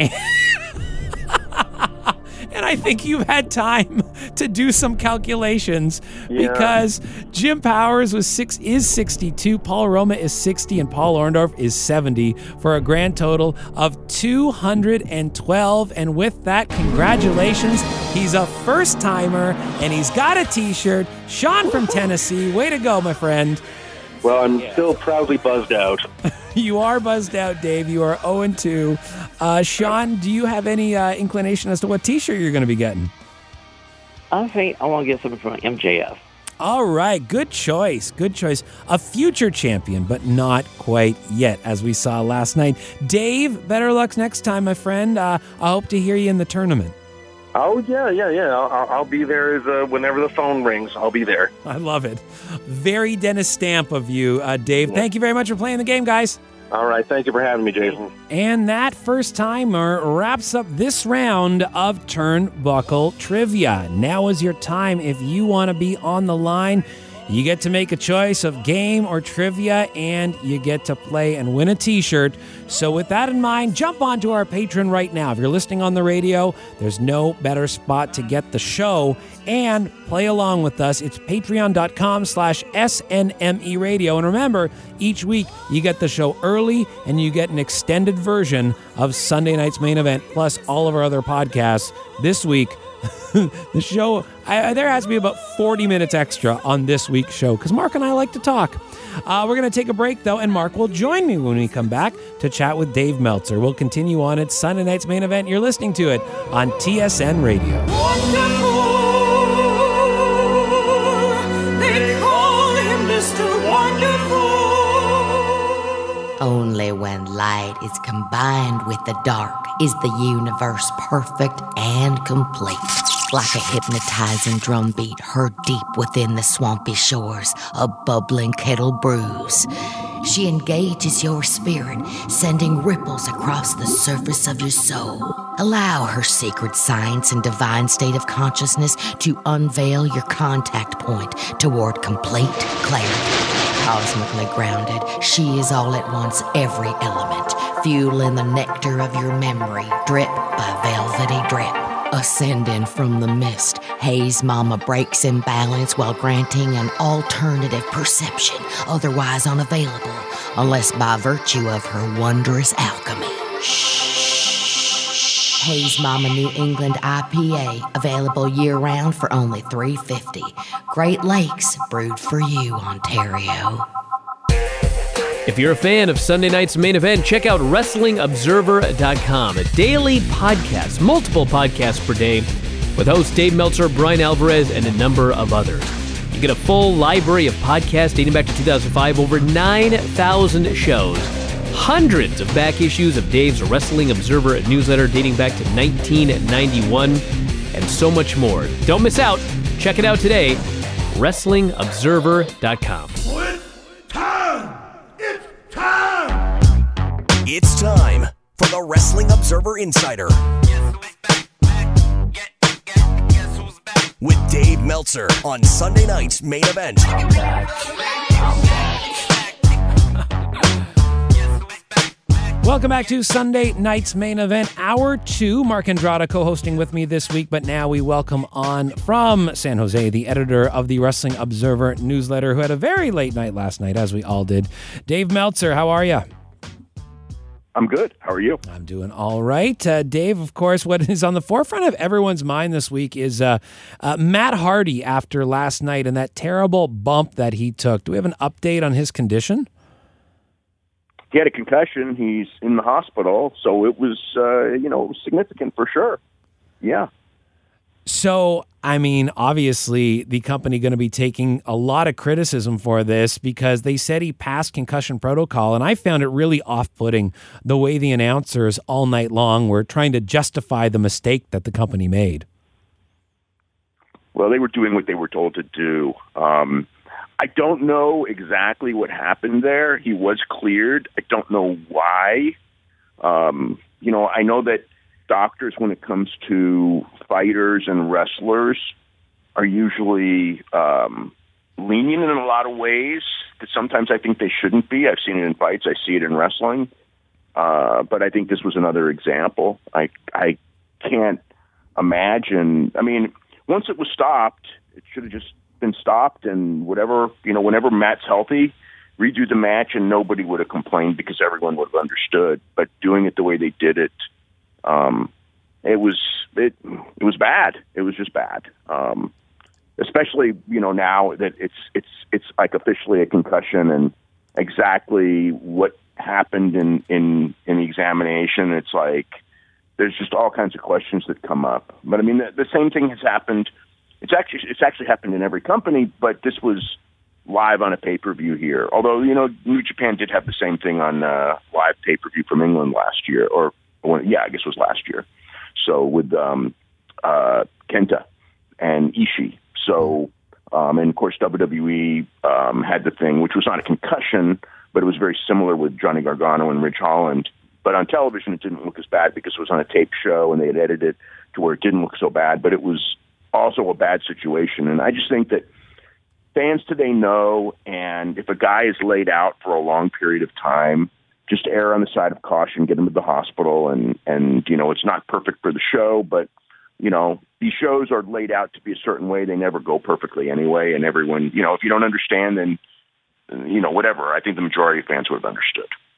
S1: And I think you've had time to do some calculations
S18: Yeah.
S1: because Jim Powers was six is sixty-two, Paul Roma is sixty, and Paul Orndorff is seventy for a grand total of two hundred twelve. And with that, congratulations. He's a first timer and he's got a t-shirt. Sean from Tennessee, way to go, my friend.
S18: Well, I'm still proudly buzzed out.
S1: You are buzzed out, Dave. You are oh and two. Uh, Sean, do you have any uh, inclination as to what t-shirt you're going to be getting?
S17: I think I want to get something from M J F.
S1: All right, good choice, good choice. A future champion, but not quite yet, as we saw last night. Dave, better luck next time, my friend. Uh, I hope to hear you in the tournament.
S18: Oh, yeah, yeah, yeah. I'll, I'll be there as, uh, whenever the phone rings. I'll be there.
S1: I love it. Very Dennis Stamp of you, uh, Dave. Thank you very much for playing the game, guys.
S18: All right. Thank you for having me, Jason.
S1: And that first timer wraps up this round of Turnbuckle Trivia. Now is your time. If you want to be on the line, you get to make a choice of game or trivia, and you get to play and win a t-shirt. So with that in mind, jump onto our Patreon right now. If you're listening on the radio, there's no better spot to get the show and play along with us. It's patreon.com slash SNME radio. And remember, each week you get the show early and you get an extended version of Sunday night's main event, plus all of our other podcasts. This week, the show, I, there has to be about forty minutes extra on this week's show because Mark and I like to talk. Uh, we're going to take a break, though, and Mark will join me when we come back to chat with Dave Meltzer. We'll continue on at Sunday night's main event. You're listening to it on T S N Radio.
S15: They call him Mister Wonderful.
S19: Only when light is combined with the dark is the universe perfect and complete. Like a hypnotizing drumbeat heard deep within the swampy shores, a bubbling kettle brews. She engages your spirit, sending ripples across the surface of your soul. Allow her secret science and divine state of consciousness to unveil your contact point toward complete clarity. Cosmically grounded, she is all at once every element, fueling the nectar of your memory, drip by velvety drip. Ascending from the mist, Haze Mama breaks imbalance while granting an alternative perception, otherwise unavailable, unless by virtue of her wondrous alchemy. Shh. Haze Mama New England I P A, available year-round for only three dollars and fifty cents. Great Lakes, brewed for you, Ontario.
S20: If you're a fan of Sunday night's main event, check out Wrestling Observer dot com, a daily podcast, multiple podcasts per day, with hosts Dave Meltzer, Brian Alvarez, and a number of others. You get a full library of podcasts dating back to two thousand five, over nine thousand shows, hundreds of back issues of Dave's Wrestling Observer newsletter dating back to nineteen ninety-one, and so much more. Don't miss out. Check it out today, Wrestling Observer dot com.
S3: It's time for the Wrestling Observer Insider with Dave Meltzer on Sunday night's main event.
S1: Welcome back to Sunday night's main event, hour two. Mark Andrade co-hosting with me this week, but now we welcome on from San Jose, the editor of the Wrestling Observer newsletter, who had a very late night last night, as we all did. Dave Meltzer, how are you?
S21: I'm good. How are you?
S1: I'm doing all right. Uh, Dave, of course, what is on the forefront of everyone's mind this week is uh, uh, Matt Hardy after last night and that terrible bump that he took. Do we have an update on his condition?
S21: He had a concussion. He's in the hospital, so it was, uh, you know, it was significant for sure. Yeah.
S1: So, I mean, obviously, the company going to be taking a lot of criticism for this because they said he passed concussion protocol, and I found it really off-putting the way the announcers all night long were trying to justify the mistake that the company made.
S21: Well, they were doing what they were told to do. Um, I don't know exactly what happened there. He was cleared. I don't know why. Um, you know, I know that doctors, when it comes to fighters and wrestlers, are usually um, lenient in a lot of ways that sometimes I think they shouldn't be. I've seen it in fights. I see it in wrestling. Uh, but I think this was another example. I, I can't imagine. I mean, once it was stopped, it should have just been stopped, and whatever, you know, whenever Matt's healthy, redo the match and nobody would have complained because everyone would have understood. But doing it the way they did it, Um, it was it it was bad. It was just bad. Um, especially, you know, now that it's it's it's like officially a concussion and exactly what happened in, in, in the examination. It's like there's just all kinds of questions that come up. But I mean, the, the same thing has happened. It's actually it's actually happened in every company, but this was live on a pay-per-view here. Although, you know, New Japan did have the same thing on uh, live pay-per-view from England last year, or When, yeah, I guess it was last year. So with um, uh, Kenta and Ishii. So, um, and of course, W W E um, had the thing, which was not a concussion, but it was very similar with Johnny Gargano and Ridge Holland. But on television, it didn't look as bad because it was on a tape show and they had edited it to where it didn't look so bad. But it was also a bad situation. And I just think that fans today know, and if a guy is laid out for a long period of time, just err on the side of caution, get him to the hospital, and, and, you know, it's not perfect for the show, but, you know, these shows are laid out to be a certain way. They never go perfectly anyway, and everyone, you know, if you don't understand, then, you know, whatever. I think the majority of fans would have understood.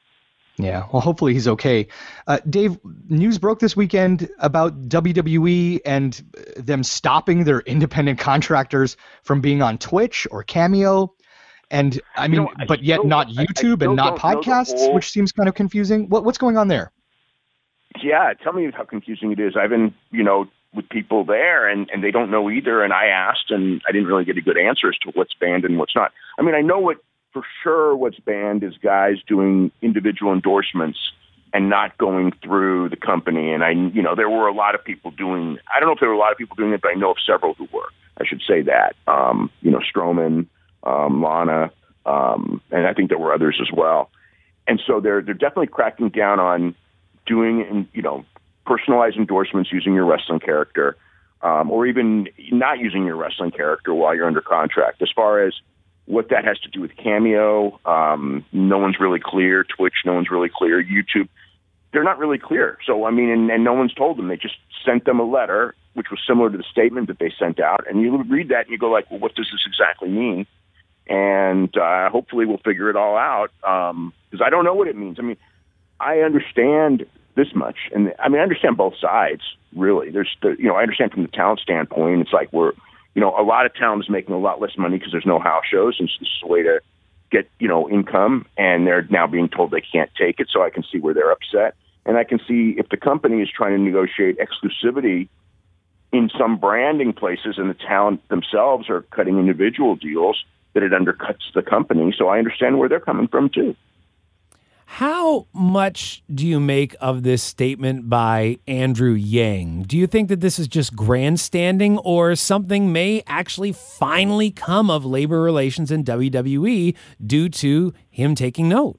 S5: Yeah, well, hopefully he's okay. Uh, Dave, news broke this weekend about W W E and them stopping their independent contractors from being on Twitch or Cameo. And, I mean,
S21: You know, I
S5: but yet
S21: still-
S5: not
S21: I- I
S5: YouTube
S21: still
S5: and not
S21: don't know the
S5: podcasts,
S21: whole-
S5: which seems kind of confusing. What, what's going on there?
S21: Yeah, tell me how confusing it is. I've been, you know, with people there, and, and they don't know either. And I asked, and I didn't really get a good answer as to what's banned and what's not. I mean, I know what for sure what's banned is guys doing individual endorsements and not going through the company. And I, you know, there were a lot of people doing. I don't know if there were a lot of people doing it, but I know of several who were. I should say that. Um, you know, Strowman, um, Lana, um, and I think there were others as well. And so they're they're definitely cracking down on doing, you know, personalized endorsements using your wrestling character, um, or even not using your wrestling character while you're under contract. As far as what that has to do with Cameo, um, no one's really clear. Twitch, no one's really clear. YouTube, they're not really clear. So, I mean, and, and no one's told them. They just sent them a letter, which was similar to the statement that they sent out. And you read that and you go like, well, what does this exactly mean? And uh, hopefully we'll figure it all out, because um, I don't know what it means. I mean, I understand this much, and I mean, I understand both sides, really. There's, the, you know, I understand from the talent standpoint, it's like we're, you know, a lot of talent is making a lot less money because there's no house shows, and so this is a way to get, you know, income, and they're now being told they can't take it, so I can see where they're upset. And I can see if the company is trying to negotiate exclusivity in some branding places and the talent themselves are cutting individual deals, that it undercuts the company. So I understand where they're coming from, too.
S1: How much do you make of this statement by Andrew Yang? Do you think that this is just grandstanding, or something may actually finally come of labor relations in W W E due to him taking note?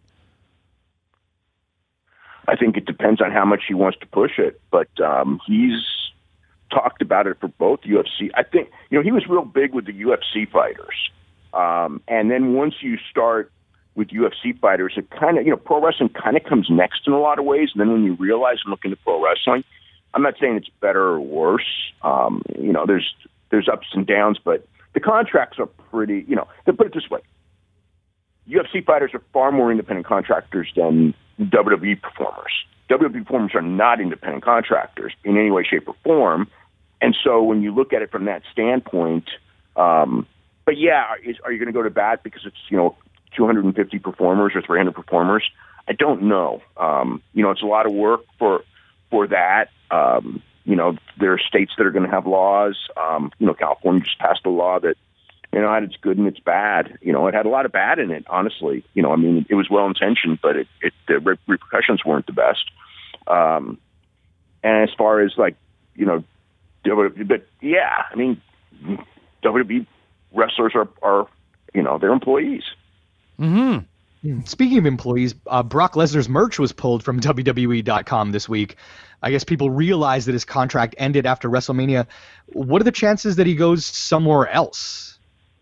S21: I think it depends on how much he wants to push it, but um, he's talked about it for both U F C. I think, you know, he was real big with the U F C fighters. Um, and then once you start with U F C fighters, it kind of, you know, pro wrestling kind of comes next in a lot of ways. And then when you realize and look into pro wrestling, I'm not saying it's better or worse. Um, you know, there's there's ups and downs, but the contracts are pretty, you know, to put it this way, U F C fighters are far more independent contractors than W W E performers. W W E performers are not independent contractors in any way, shape, or form. And so when you look at it from that standpoint, um, but yeah, is, are you going to go to bat because it's, you know, two hundred fifty performers or three hundred performers? I don't know. Um, you know, it's a lot of work for for that. Um, you know, there are states that are going to have laws. Um, you know, California just passed a law that, you know, had its good and its bad. You know, it had a lot of bad in it, honestly. You know, I mean, it was well-intentioned, but it, it the re- repercussions weren't the best. Um, and as far as, like, you know, but yeah, I mean, W W E wrestlers are, are, you know, they're employees.
S5: Mm-hmm. Speaking of employees, uh, Brock Lesnar's merch was pulled from W W E dot com this week. I guess people realized that his contract ended after WrestleMania. What are the chances that he goes somewhere else?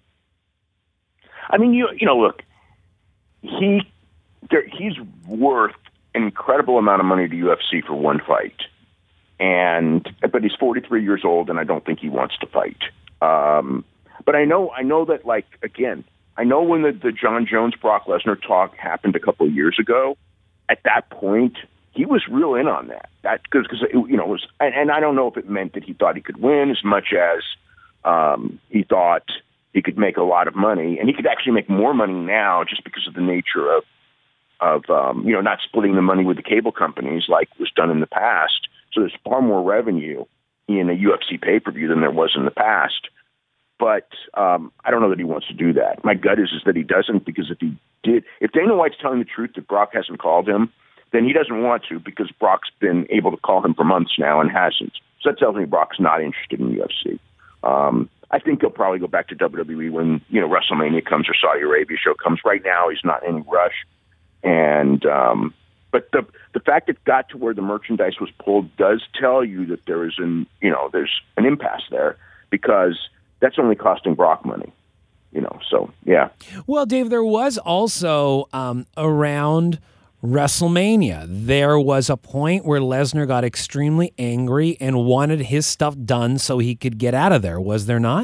S21: I mean, you you know, look, he there, he's worth an incredible amount of money to U F C for one fight, and but he's forty-three years old, and I don't think he wants to fight. Um, but I know I know that, like, again, I know when the, the John Jones Brock Lesnar talk happened a couple of years ago. At that point, he was real in on that. That because because you know it was, and, and I don't know if it meant that he thought he could win as much as um, he thought he could make a lot of money, and he could actually make more money now just because of the nature of of um, you know not splitting the money with the cable companies like was done in the past. So there's far more revenue in a U F C pay per view than there was in the past. But um, I don't know that he wants to do that. My gut is is that he doesn't, because if he did, if Dana White's telling the truth that Brock hasn't called him, then he doesn't want to, because Brock's been able to call him for months now and hasn't. So that tells me Brock's not interested in U F C. Um, I think he'll probably go back to W W E when, you know, WrestleMania comes or Saudi Arabia show comes. Right now, he's not in any rush. And um, but the the fact it got to where the merchandise was pulled does tell you that there is an you know there's an impasse there, because that's only costing Brock money. You know, so yeah.
S1: Well, Dave, there was also um, around WrestleMania, there was a point where Lesnar got extremely angry and wanted his stuff done so he could get out of there. Was there not?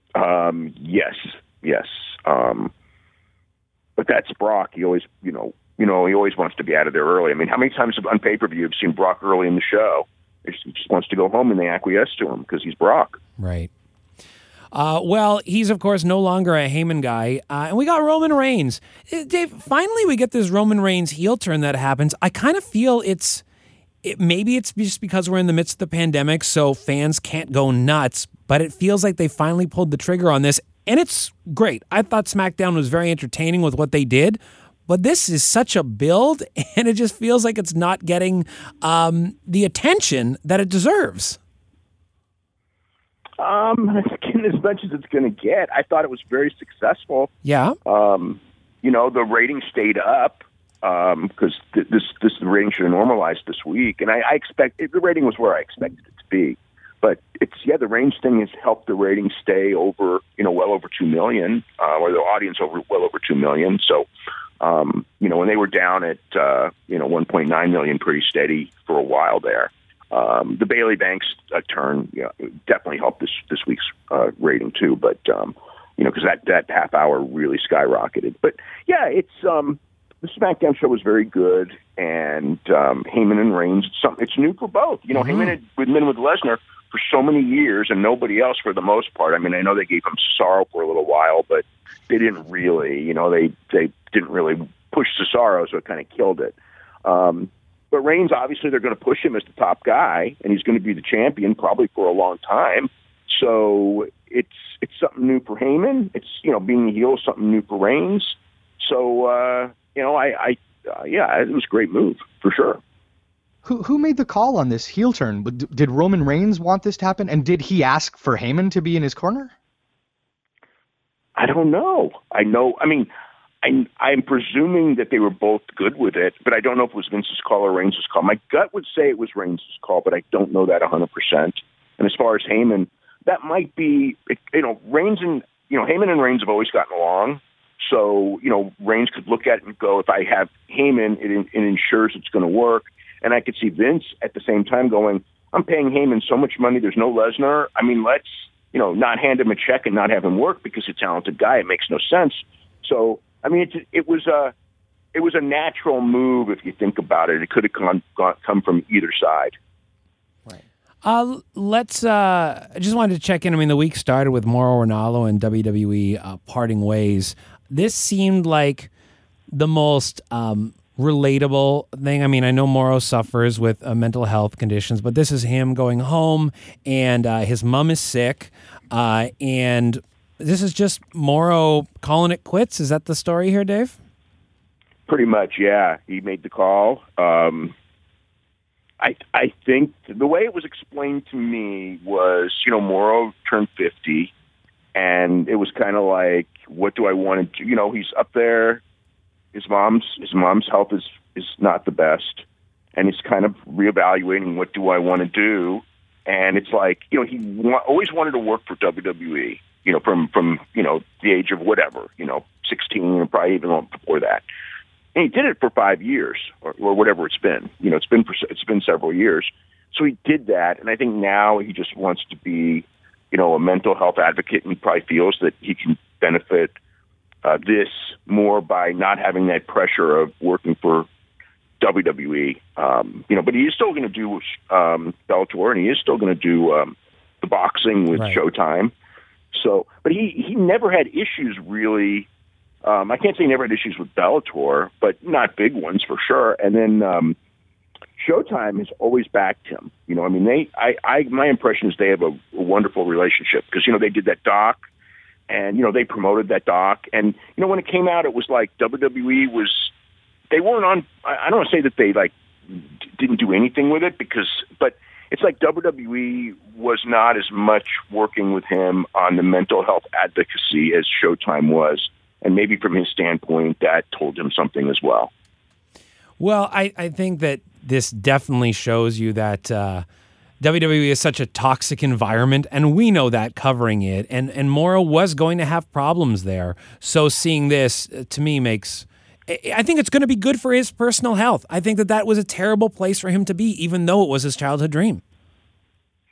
S21: Um, yes, yes. Um, but that's Brock. He always, you know, you know, he always wants to be out of there early. I mean, how many times on pay-per-view you've seen Brock early in the show? He just, he just wants to go home, and they acquiesce to him because he's Brock.
S1: Right. Uh, well, he's, of course, no longer a Heyman guy. Uh, and we got Roman Reigns. Uh, Dave, finally we get this Roman Reigns heel turn that happens. I kind of feel it's, it, maybe it's just because we're in the midst of the pandemic, so fans can't go nuts, but it feels like they finally pulled the trigger on this, and it's great. I thought SmackDown was very entertaining with what they did, but this is such a build, and it just feels like it's not getting um, the attention that it deserves.
S21: Um, it's getting as much as it's going to get. I thought it was very successful.
S1: Yeah.
S21: Um, you know, the ratings stayed up because um, th- this this the rating should have normalized this week, and I, I expect it, the rating was where I expected it to be. But it's yeah, the range thing has helped the ratings stay over, you know, well over two million, uh, or the audience over well over two million. So, um, you know, when they were down at uh, you know one point nine million, pretty steady for a while there. Um, the Bailey Banks uh, turn you know, definitely helped this this week's uh, rating too, but um, you know because that, that half hour really skyrocketed. But yeah, it's um, the SmackDown show was very good, and um, Heyman and Reigns. It's, some, it's new for both. You know, mm-hmm. Heyman had been with Lesnar for so many years, and nobody else for the most part. I mean, I know they gave him Cesaro for a little while, but they didn't really. You know, they they didn't really push Cesaro, so it kind of killed it. Um, But Reigns, obviously, they're going to push him as the top guy, and he's going to be the champion probably for a long time. So it's it's something new for Heyman. It's you know being a heel, something new for Reigns. So uh, you know, I, I uh, yeah, it was a great move for sure.
S5: Who who made the call on this heel turn? Did Roman Reigns want this to happen, and did he ask for Heyman to be in his corner?
S21: I don't know. I know. I mean. I'm, I'm presuming that they were both good with it, but I don't know if it was Vince's call or Reigns' call. My gut would say it was Reigns' call, but I don't know that one hundred percent. And as far as Heyman, that might be, you know, Reigns and, you know, Heyman and Reigns have always gotten along. So, you know, Reigns could look at it and go, if I have Heyman, it, it ensures it's going to work. And I could see Vince at the same time going, I'm paying Heyman so much money, there's no Lesnar. I mean, let's, you know, not hand him a check and not have him work because he's a talented guy. It makes no sense. So, I mean, it, it was a it was a natural move if you think about it. It could have come gone, come from either side.
S1: Right. Uh, let's. Uh, I just wanted to check in. I mean, the week started with Mauro Ranallo and W W E uh, parting ways. This seemed like the most um, relatable thing. I mean, I know Mauro suffers with uh, mental health conditions, but this is him going home, and uh, his mom is sick, uh, and. This is just Mauro calling it quits. Is that the story here, Dave?
S21: Pretty much, yeah. He made the call. Um, I I think the way it was explained to me was, you know, Mauro turned fifty, and it was kind of like, what do I want to do? You know, he's up there. His mom's his mom's health is is not the best, and he's kind of reevaluating what do I want to do. And it's like, you know, he wa- always wanted to work for W W E. You know, from, from, you know, the age of whatever, you know, sixteen or probably even long before that. And he did it for five years or, or whatever it's been. You know, it's been, for, it's been several years. So he did that. And I think now he just wants to be, you know, a mental health advocate, and he probably feels that he can benefit uh, this more by not having that pressure of working for W W E. Um, you know, but he is still going to do um, Bellator, and he is still going to do um, the boxing with right. Showtime. So, but he, he never had issues really. Um, I can't say he never had issues with Bellator, but not big ones for sure. And then um, Showtime has always backed him. You know, I mean, they. I, I my impression is they have a, a wonderful relationship because you know they did that doc, and you know they promoted that doc, and you know when it came out, it was like W W E was. They weren't on. I don't want to say that they like d- didn't do anything with it because, but. It's like W W E was not as much working with him on the mental health advocacy as Showtime was. And maybe from his standpoint, that told him something as well.
S1: Well, I, I think that this definitely shows you that uh, W W E is such a toxic environment, and we know that covering it. And, and Mauro was going to have problems there. So seeing this, uh, to me, makes... I think it's going to be good for his personal health. I think that that was a terrible place for him to be, even though it was his childhood dream.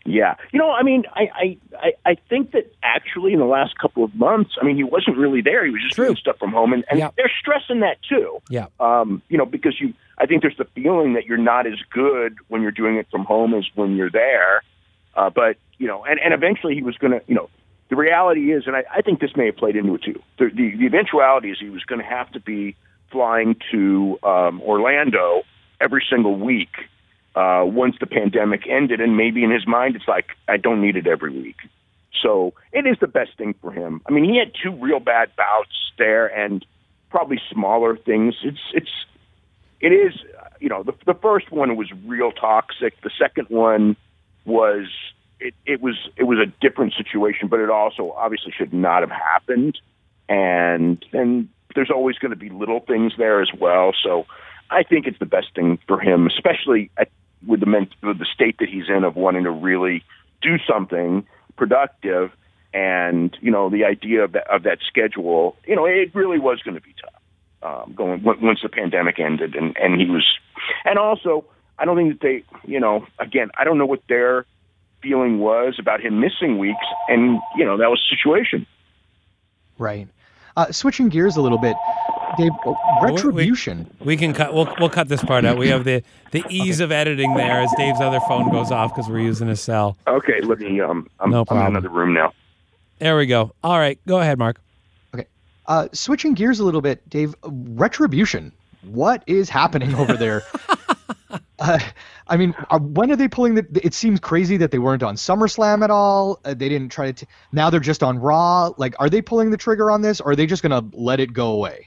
S21: Yeah. You know, I mean, I, I, I, I think that actually in the last couple of months, I mean, he wasn't really there. He was just doing stuff from home. And, and
S1: Yep.
S21: they're stressing that too.
S1: Yeah.
S21: Um, you know, because you, I think there's the feeling that you're not as good when you're doing it from home as when you're there. Uh, but, you know, and, and eventually he was going to, you know, the reality is, and I, I think this may have played into it too, the, the, the eventuality is he was going to have to be flying to um, Orlando every single week uh, once the pandemic ended. And maybe in his mind, it's like, I don't need it every week. So it is the best thing for him. I mean, he had two real bad bouts there and probably smaller things. It's, it's, it is, you know, the, the first one was real toxic. The second one was, it, it was, it was a different situation, but it also obviously should not have happened. And, and there's always going to be little things there as well. So I think it's the best thing for him, especially at, with the men, with the state that he's in of wanting to really do something productive. And, you know, the idea of that, of that schedule, you know, it really was going to be tough um, going once the pandemic ended. And, and he was, and also, I don't think that they, you know, again, I don't know what their feeling was about him missing weeks. And, you know, that was the situation.
S5: Right. Uh, switching gears a little bit, Dave, uh, Retribution.
S1: We, we can cut. We'll we'll cut this part out. We have the, the ease of editing there as Dave's other phone goes off because we're using his cell.
S21: Okay, let me. Um, I'm,
S1: No
S21: I'm in
S1: problem.
S21: another room now.
S1: There we go. All right, go ahead, Mark.
S5: Okay. Uh, switching gears a little bit, Dave. Retribution. What is happening over there? uh, I mean, uh, when are they pulling the? It seems crazy that they weren't on SummerSlam at all. Uh, they didn't try to. T- now they're just on Raw. Like, are they pulling the trigger on this, or are they just gonna let it go away?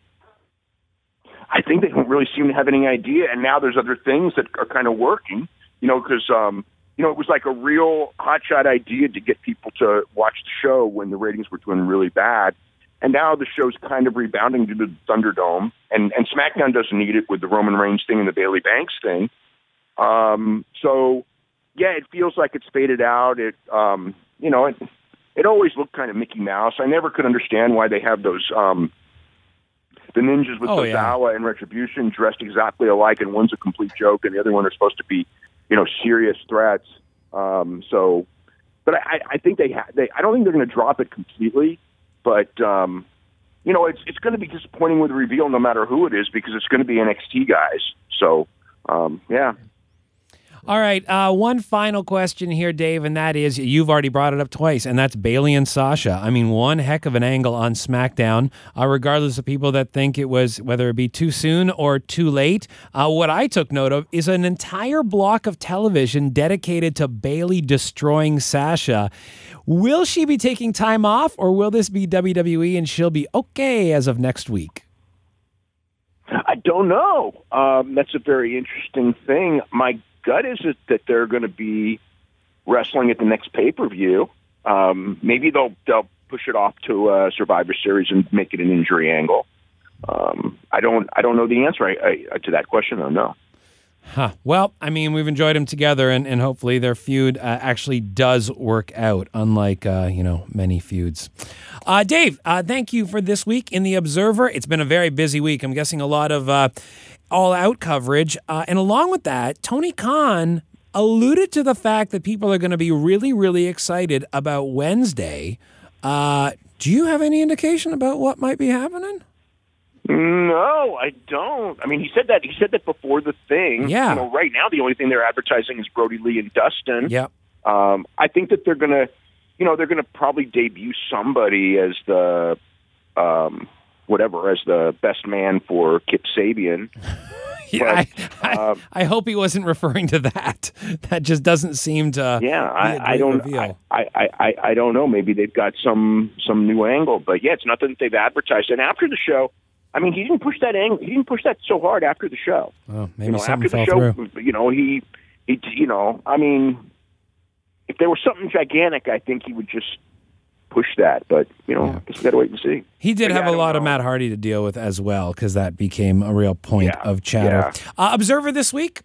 S21: I think they don't really seem to have any idea, and now there's other things that are kind of working. You know, because um, you know, it was like a real hotshot idea to get people to watch the show when the ratings were doing really bad. And now the show's kind of rebounding to the Thunderdome, and, and SmackDown doesn't need it with the Roman Reigns thing and the Bayley Banks thing. Um, so, yeah, it feels like it's faded out. It, um, you know, it, it always looked kind of Mickey Mouse. I never could understand why they have those, um, the ninjas with
S1: Oh,
S21: Tozawa
S1: yeah.
S21: and Retribution dressed exactly alike, and one's a complete joke, and the other one are supposed to be, you know, serious threats. Um, so, but I, I think they, ha- they, I don't think they're going to drop it completely. But, um, you know, it's it's going to be disappointing with the reveal no matter who it is because it's going to be N X T guys. So, um, yeah.
S1: All right, uh, one final question here, Dave, and that is, you've already brought it up twice, and that's Bayley and Sasha. I mean, one heck of an angle on SmackDown, uh, regardless of people that think it was, whether it be too soon or too late. Uh, what I took note of is an entire block of television dedicated to Bayley destroying Sasha. Will she be taking time off, or will this be W W E and she'll be okay as of next week?
S21: I don't know. Um, that's a very interesting thing. My gut is it that they're going to be wrestling at the next pay-per-view. Um, maybe they'll they'll push it off to uh, Survivor Series and make it an injury angle. Um, I don't I don't know the answer I, I, to that question. though. No.
S1: Huh. Well, I mean, we've enjoyed them together, and, and hopefully their feud uh, actually does work out, unlike, uh, you know, many feuds. Uh, Dave, uh, thank you for this week in The Observer. It's been a very busy week. I'm guessing a lot of uh, all-out coverage. Uh, and along with that, Tony Khan alluded to the fact that people are going to be really, really excited about Wednesday. Uh, do you have any indication about what might be happening?
S21: No, I don't. I mean, he said that he said that before the thing.
S1: Yeah.
S21: You know, right now the only thing they're advertising is Brody Lee and Dustin.
S1: Yep.
S21: Um, I think that they're gonna, you know, they're gonna probably debut somebody as the, um, whatever, as the best man for Kip Sabian.
S1: Yeah,
S21: But,
S1: I, I,
S21: um,
S1: I hope he wasn't referring to that. That just doesn't seem to.
S21: Yeah,
S1: be a
S21: I, I
S1: great
S21: don't.
S1: reveal.
S21: I, I, I, I don't know. Maybe they've got some some new angle, but yeah, it's nothing that they've advertised. And after the show, I mean, he didn't push that angle. He didn't push that so hard after the show.
S1: Oh, maybe
S21: you know,
S1: something
S21: after the
S1: fell
S21: show,
S1: through.
S21: you know, he, he, you know, I mean, if there was something gigantic, I think he would just push that. But you know, just gotta wait and see.
S1: He did
S21: But
S1: have
S21: yeah, I
S1: a
S21: don't
S1: lot of
S21: know.
S1: Matt Hardy to deal with as well, because that became a real point
S21: Yeah,
S1: of chatter. Uh, Observer this week?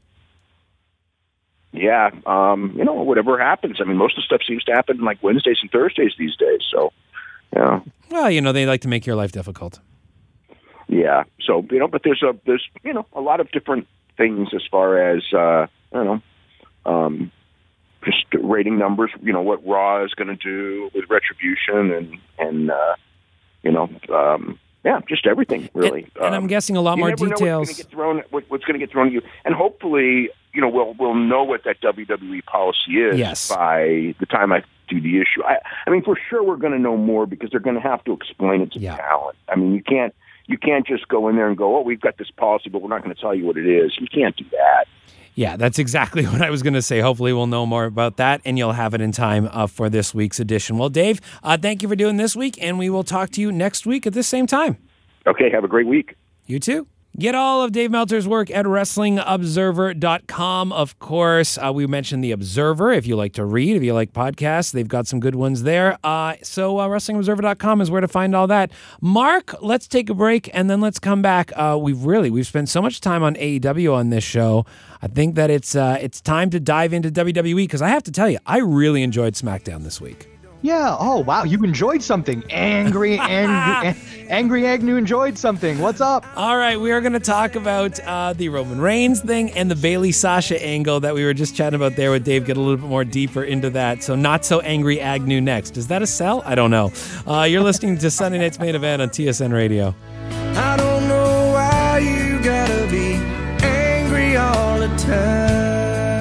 S21: Yeah, um, you know, whatever happens. I mean, most of the stuff seems to happen like Wednesdays and Thursdays these days. So, yeah.
S1: Well, you know, they like to make your life difficult.
S21: Yeah. So, you know, but there's a, there's, you know, a lot of different things as far as, uh, I don't know, um, just rating numbers. You know what Raw is going to do with Retribution, and and uh, you know, um, yeah, just everything really.
S1: And, and I'm
S21: um,
S1: guessing a lot
S21: you
S1: more
S21: never
S1: details.
S21: Know what's going to get thrown? What, what's going to get thrown at you? And hopefully, you know, we'll we'll know what that W W E policy is
S1: Yes.
S21: by the time I do the issue. I, I mean, for sure, we're going to know more because they're going to have to explain it to
S1: Yeah.
S21: talent. I mean, you can't you can't just go in there and go, oh, we've got this policy, but we're not going to tell you what it is. You can't do that.
S1: Yeah, that's exactly what I was going to say. Hopefully we'll know more about that, and you'll have it in time uh, for this week's edition. Well, Dave, uh, thank you for doing this week, and we will talk to you next week at the same time.
S21: Okay, have a great week.
S1: You too. Get all of Dave Meltzer's work at wrestling observer dot com. Of course, uh, we mentioned The Observer. If you like to read, if you like podcasts, they've got some good ones there. Uh, so uh, wrestling observer dot com is where to find all that. Mark, let's take a break and then let's come back. Uh, we've really, we've spent so much time on A E W on this show. I think that it's uh, it's time to dive into W W E because I have to tell you, I really enjoyed SmackDown this week.
S5: Yeah. Oh, wow. You enjoyed something. Angry, angry, angry Agnew enjoyed something. What's up?
S1: All right. We are going to talk about uh, the Roman Reigns thing and the Bayley Sasha angle that we were just chatting about there with Dave. Get a little bit more deeper into that. So not so angry Agnew next. Is that a sell? I don't know. Uh, you're listening to Sunday Night's Main Event on T S N Radio.
S9: I don't know why you gotta be angry all the time.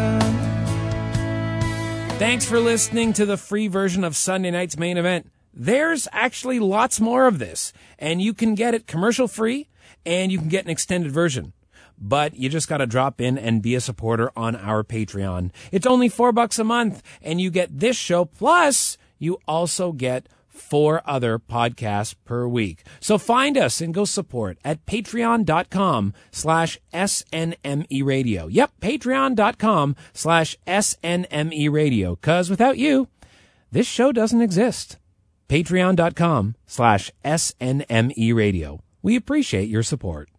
S1: Thanks for listening to the free version of Sunday Night's Main Event. There's actually lots more of this, and you can get it commercial-free, and you can get an extended version. But you just got to drop in and be a supporter on our Patreon. It's only four bucks a month, and you get this show, plus you also get four other podcasts per week. So find us and go support at patreon.com slash SNME radio. Yep, patreon.com slash SNME radio. Because without you, this show doesn't exist. Patreon.com slash SNME radio. We appreciate your support.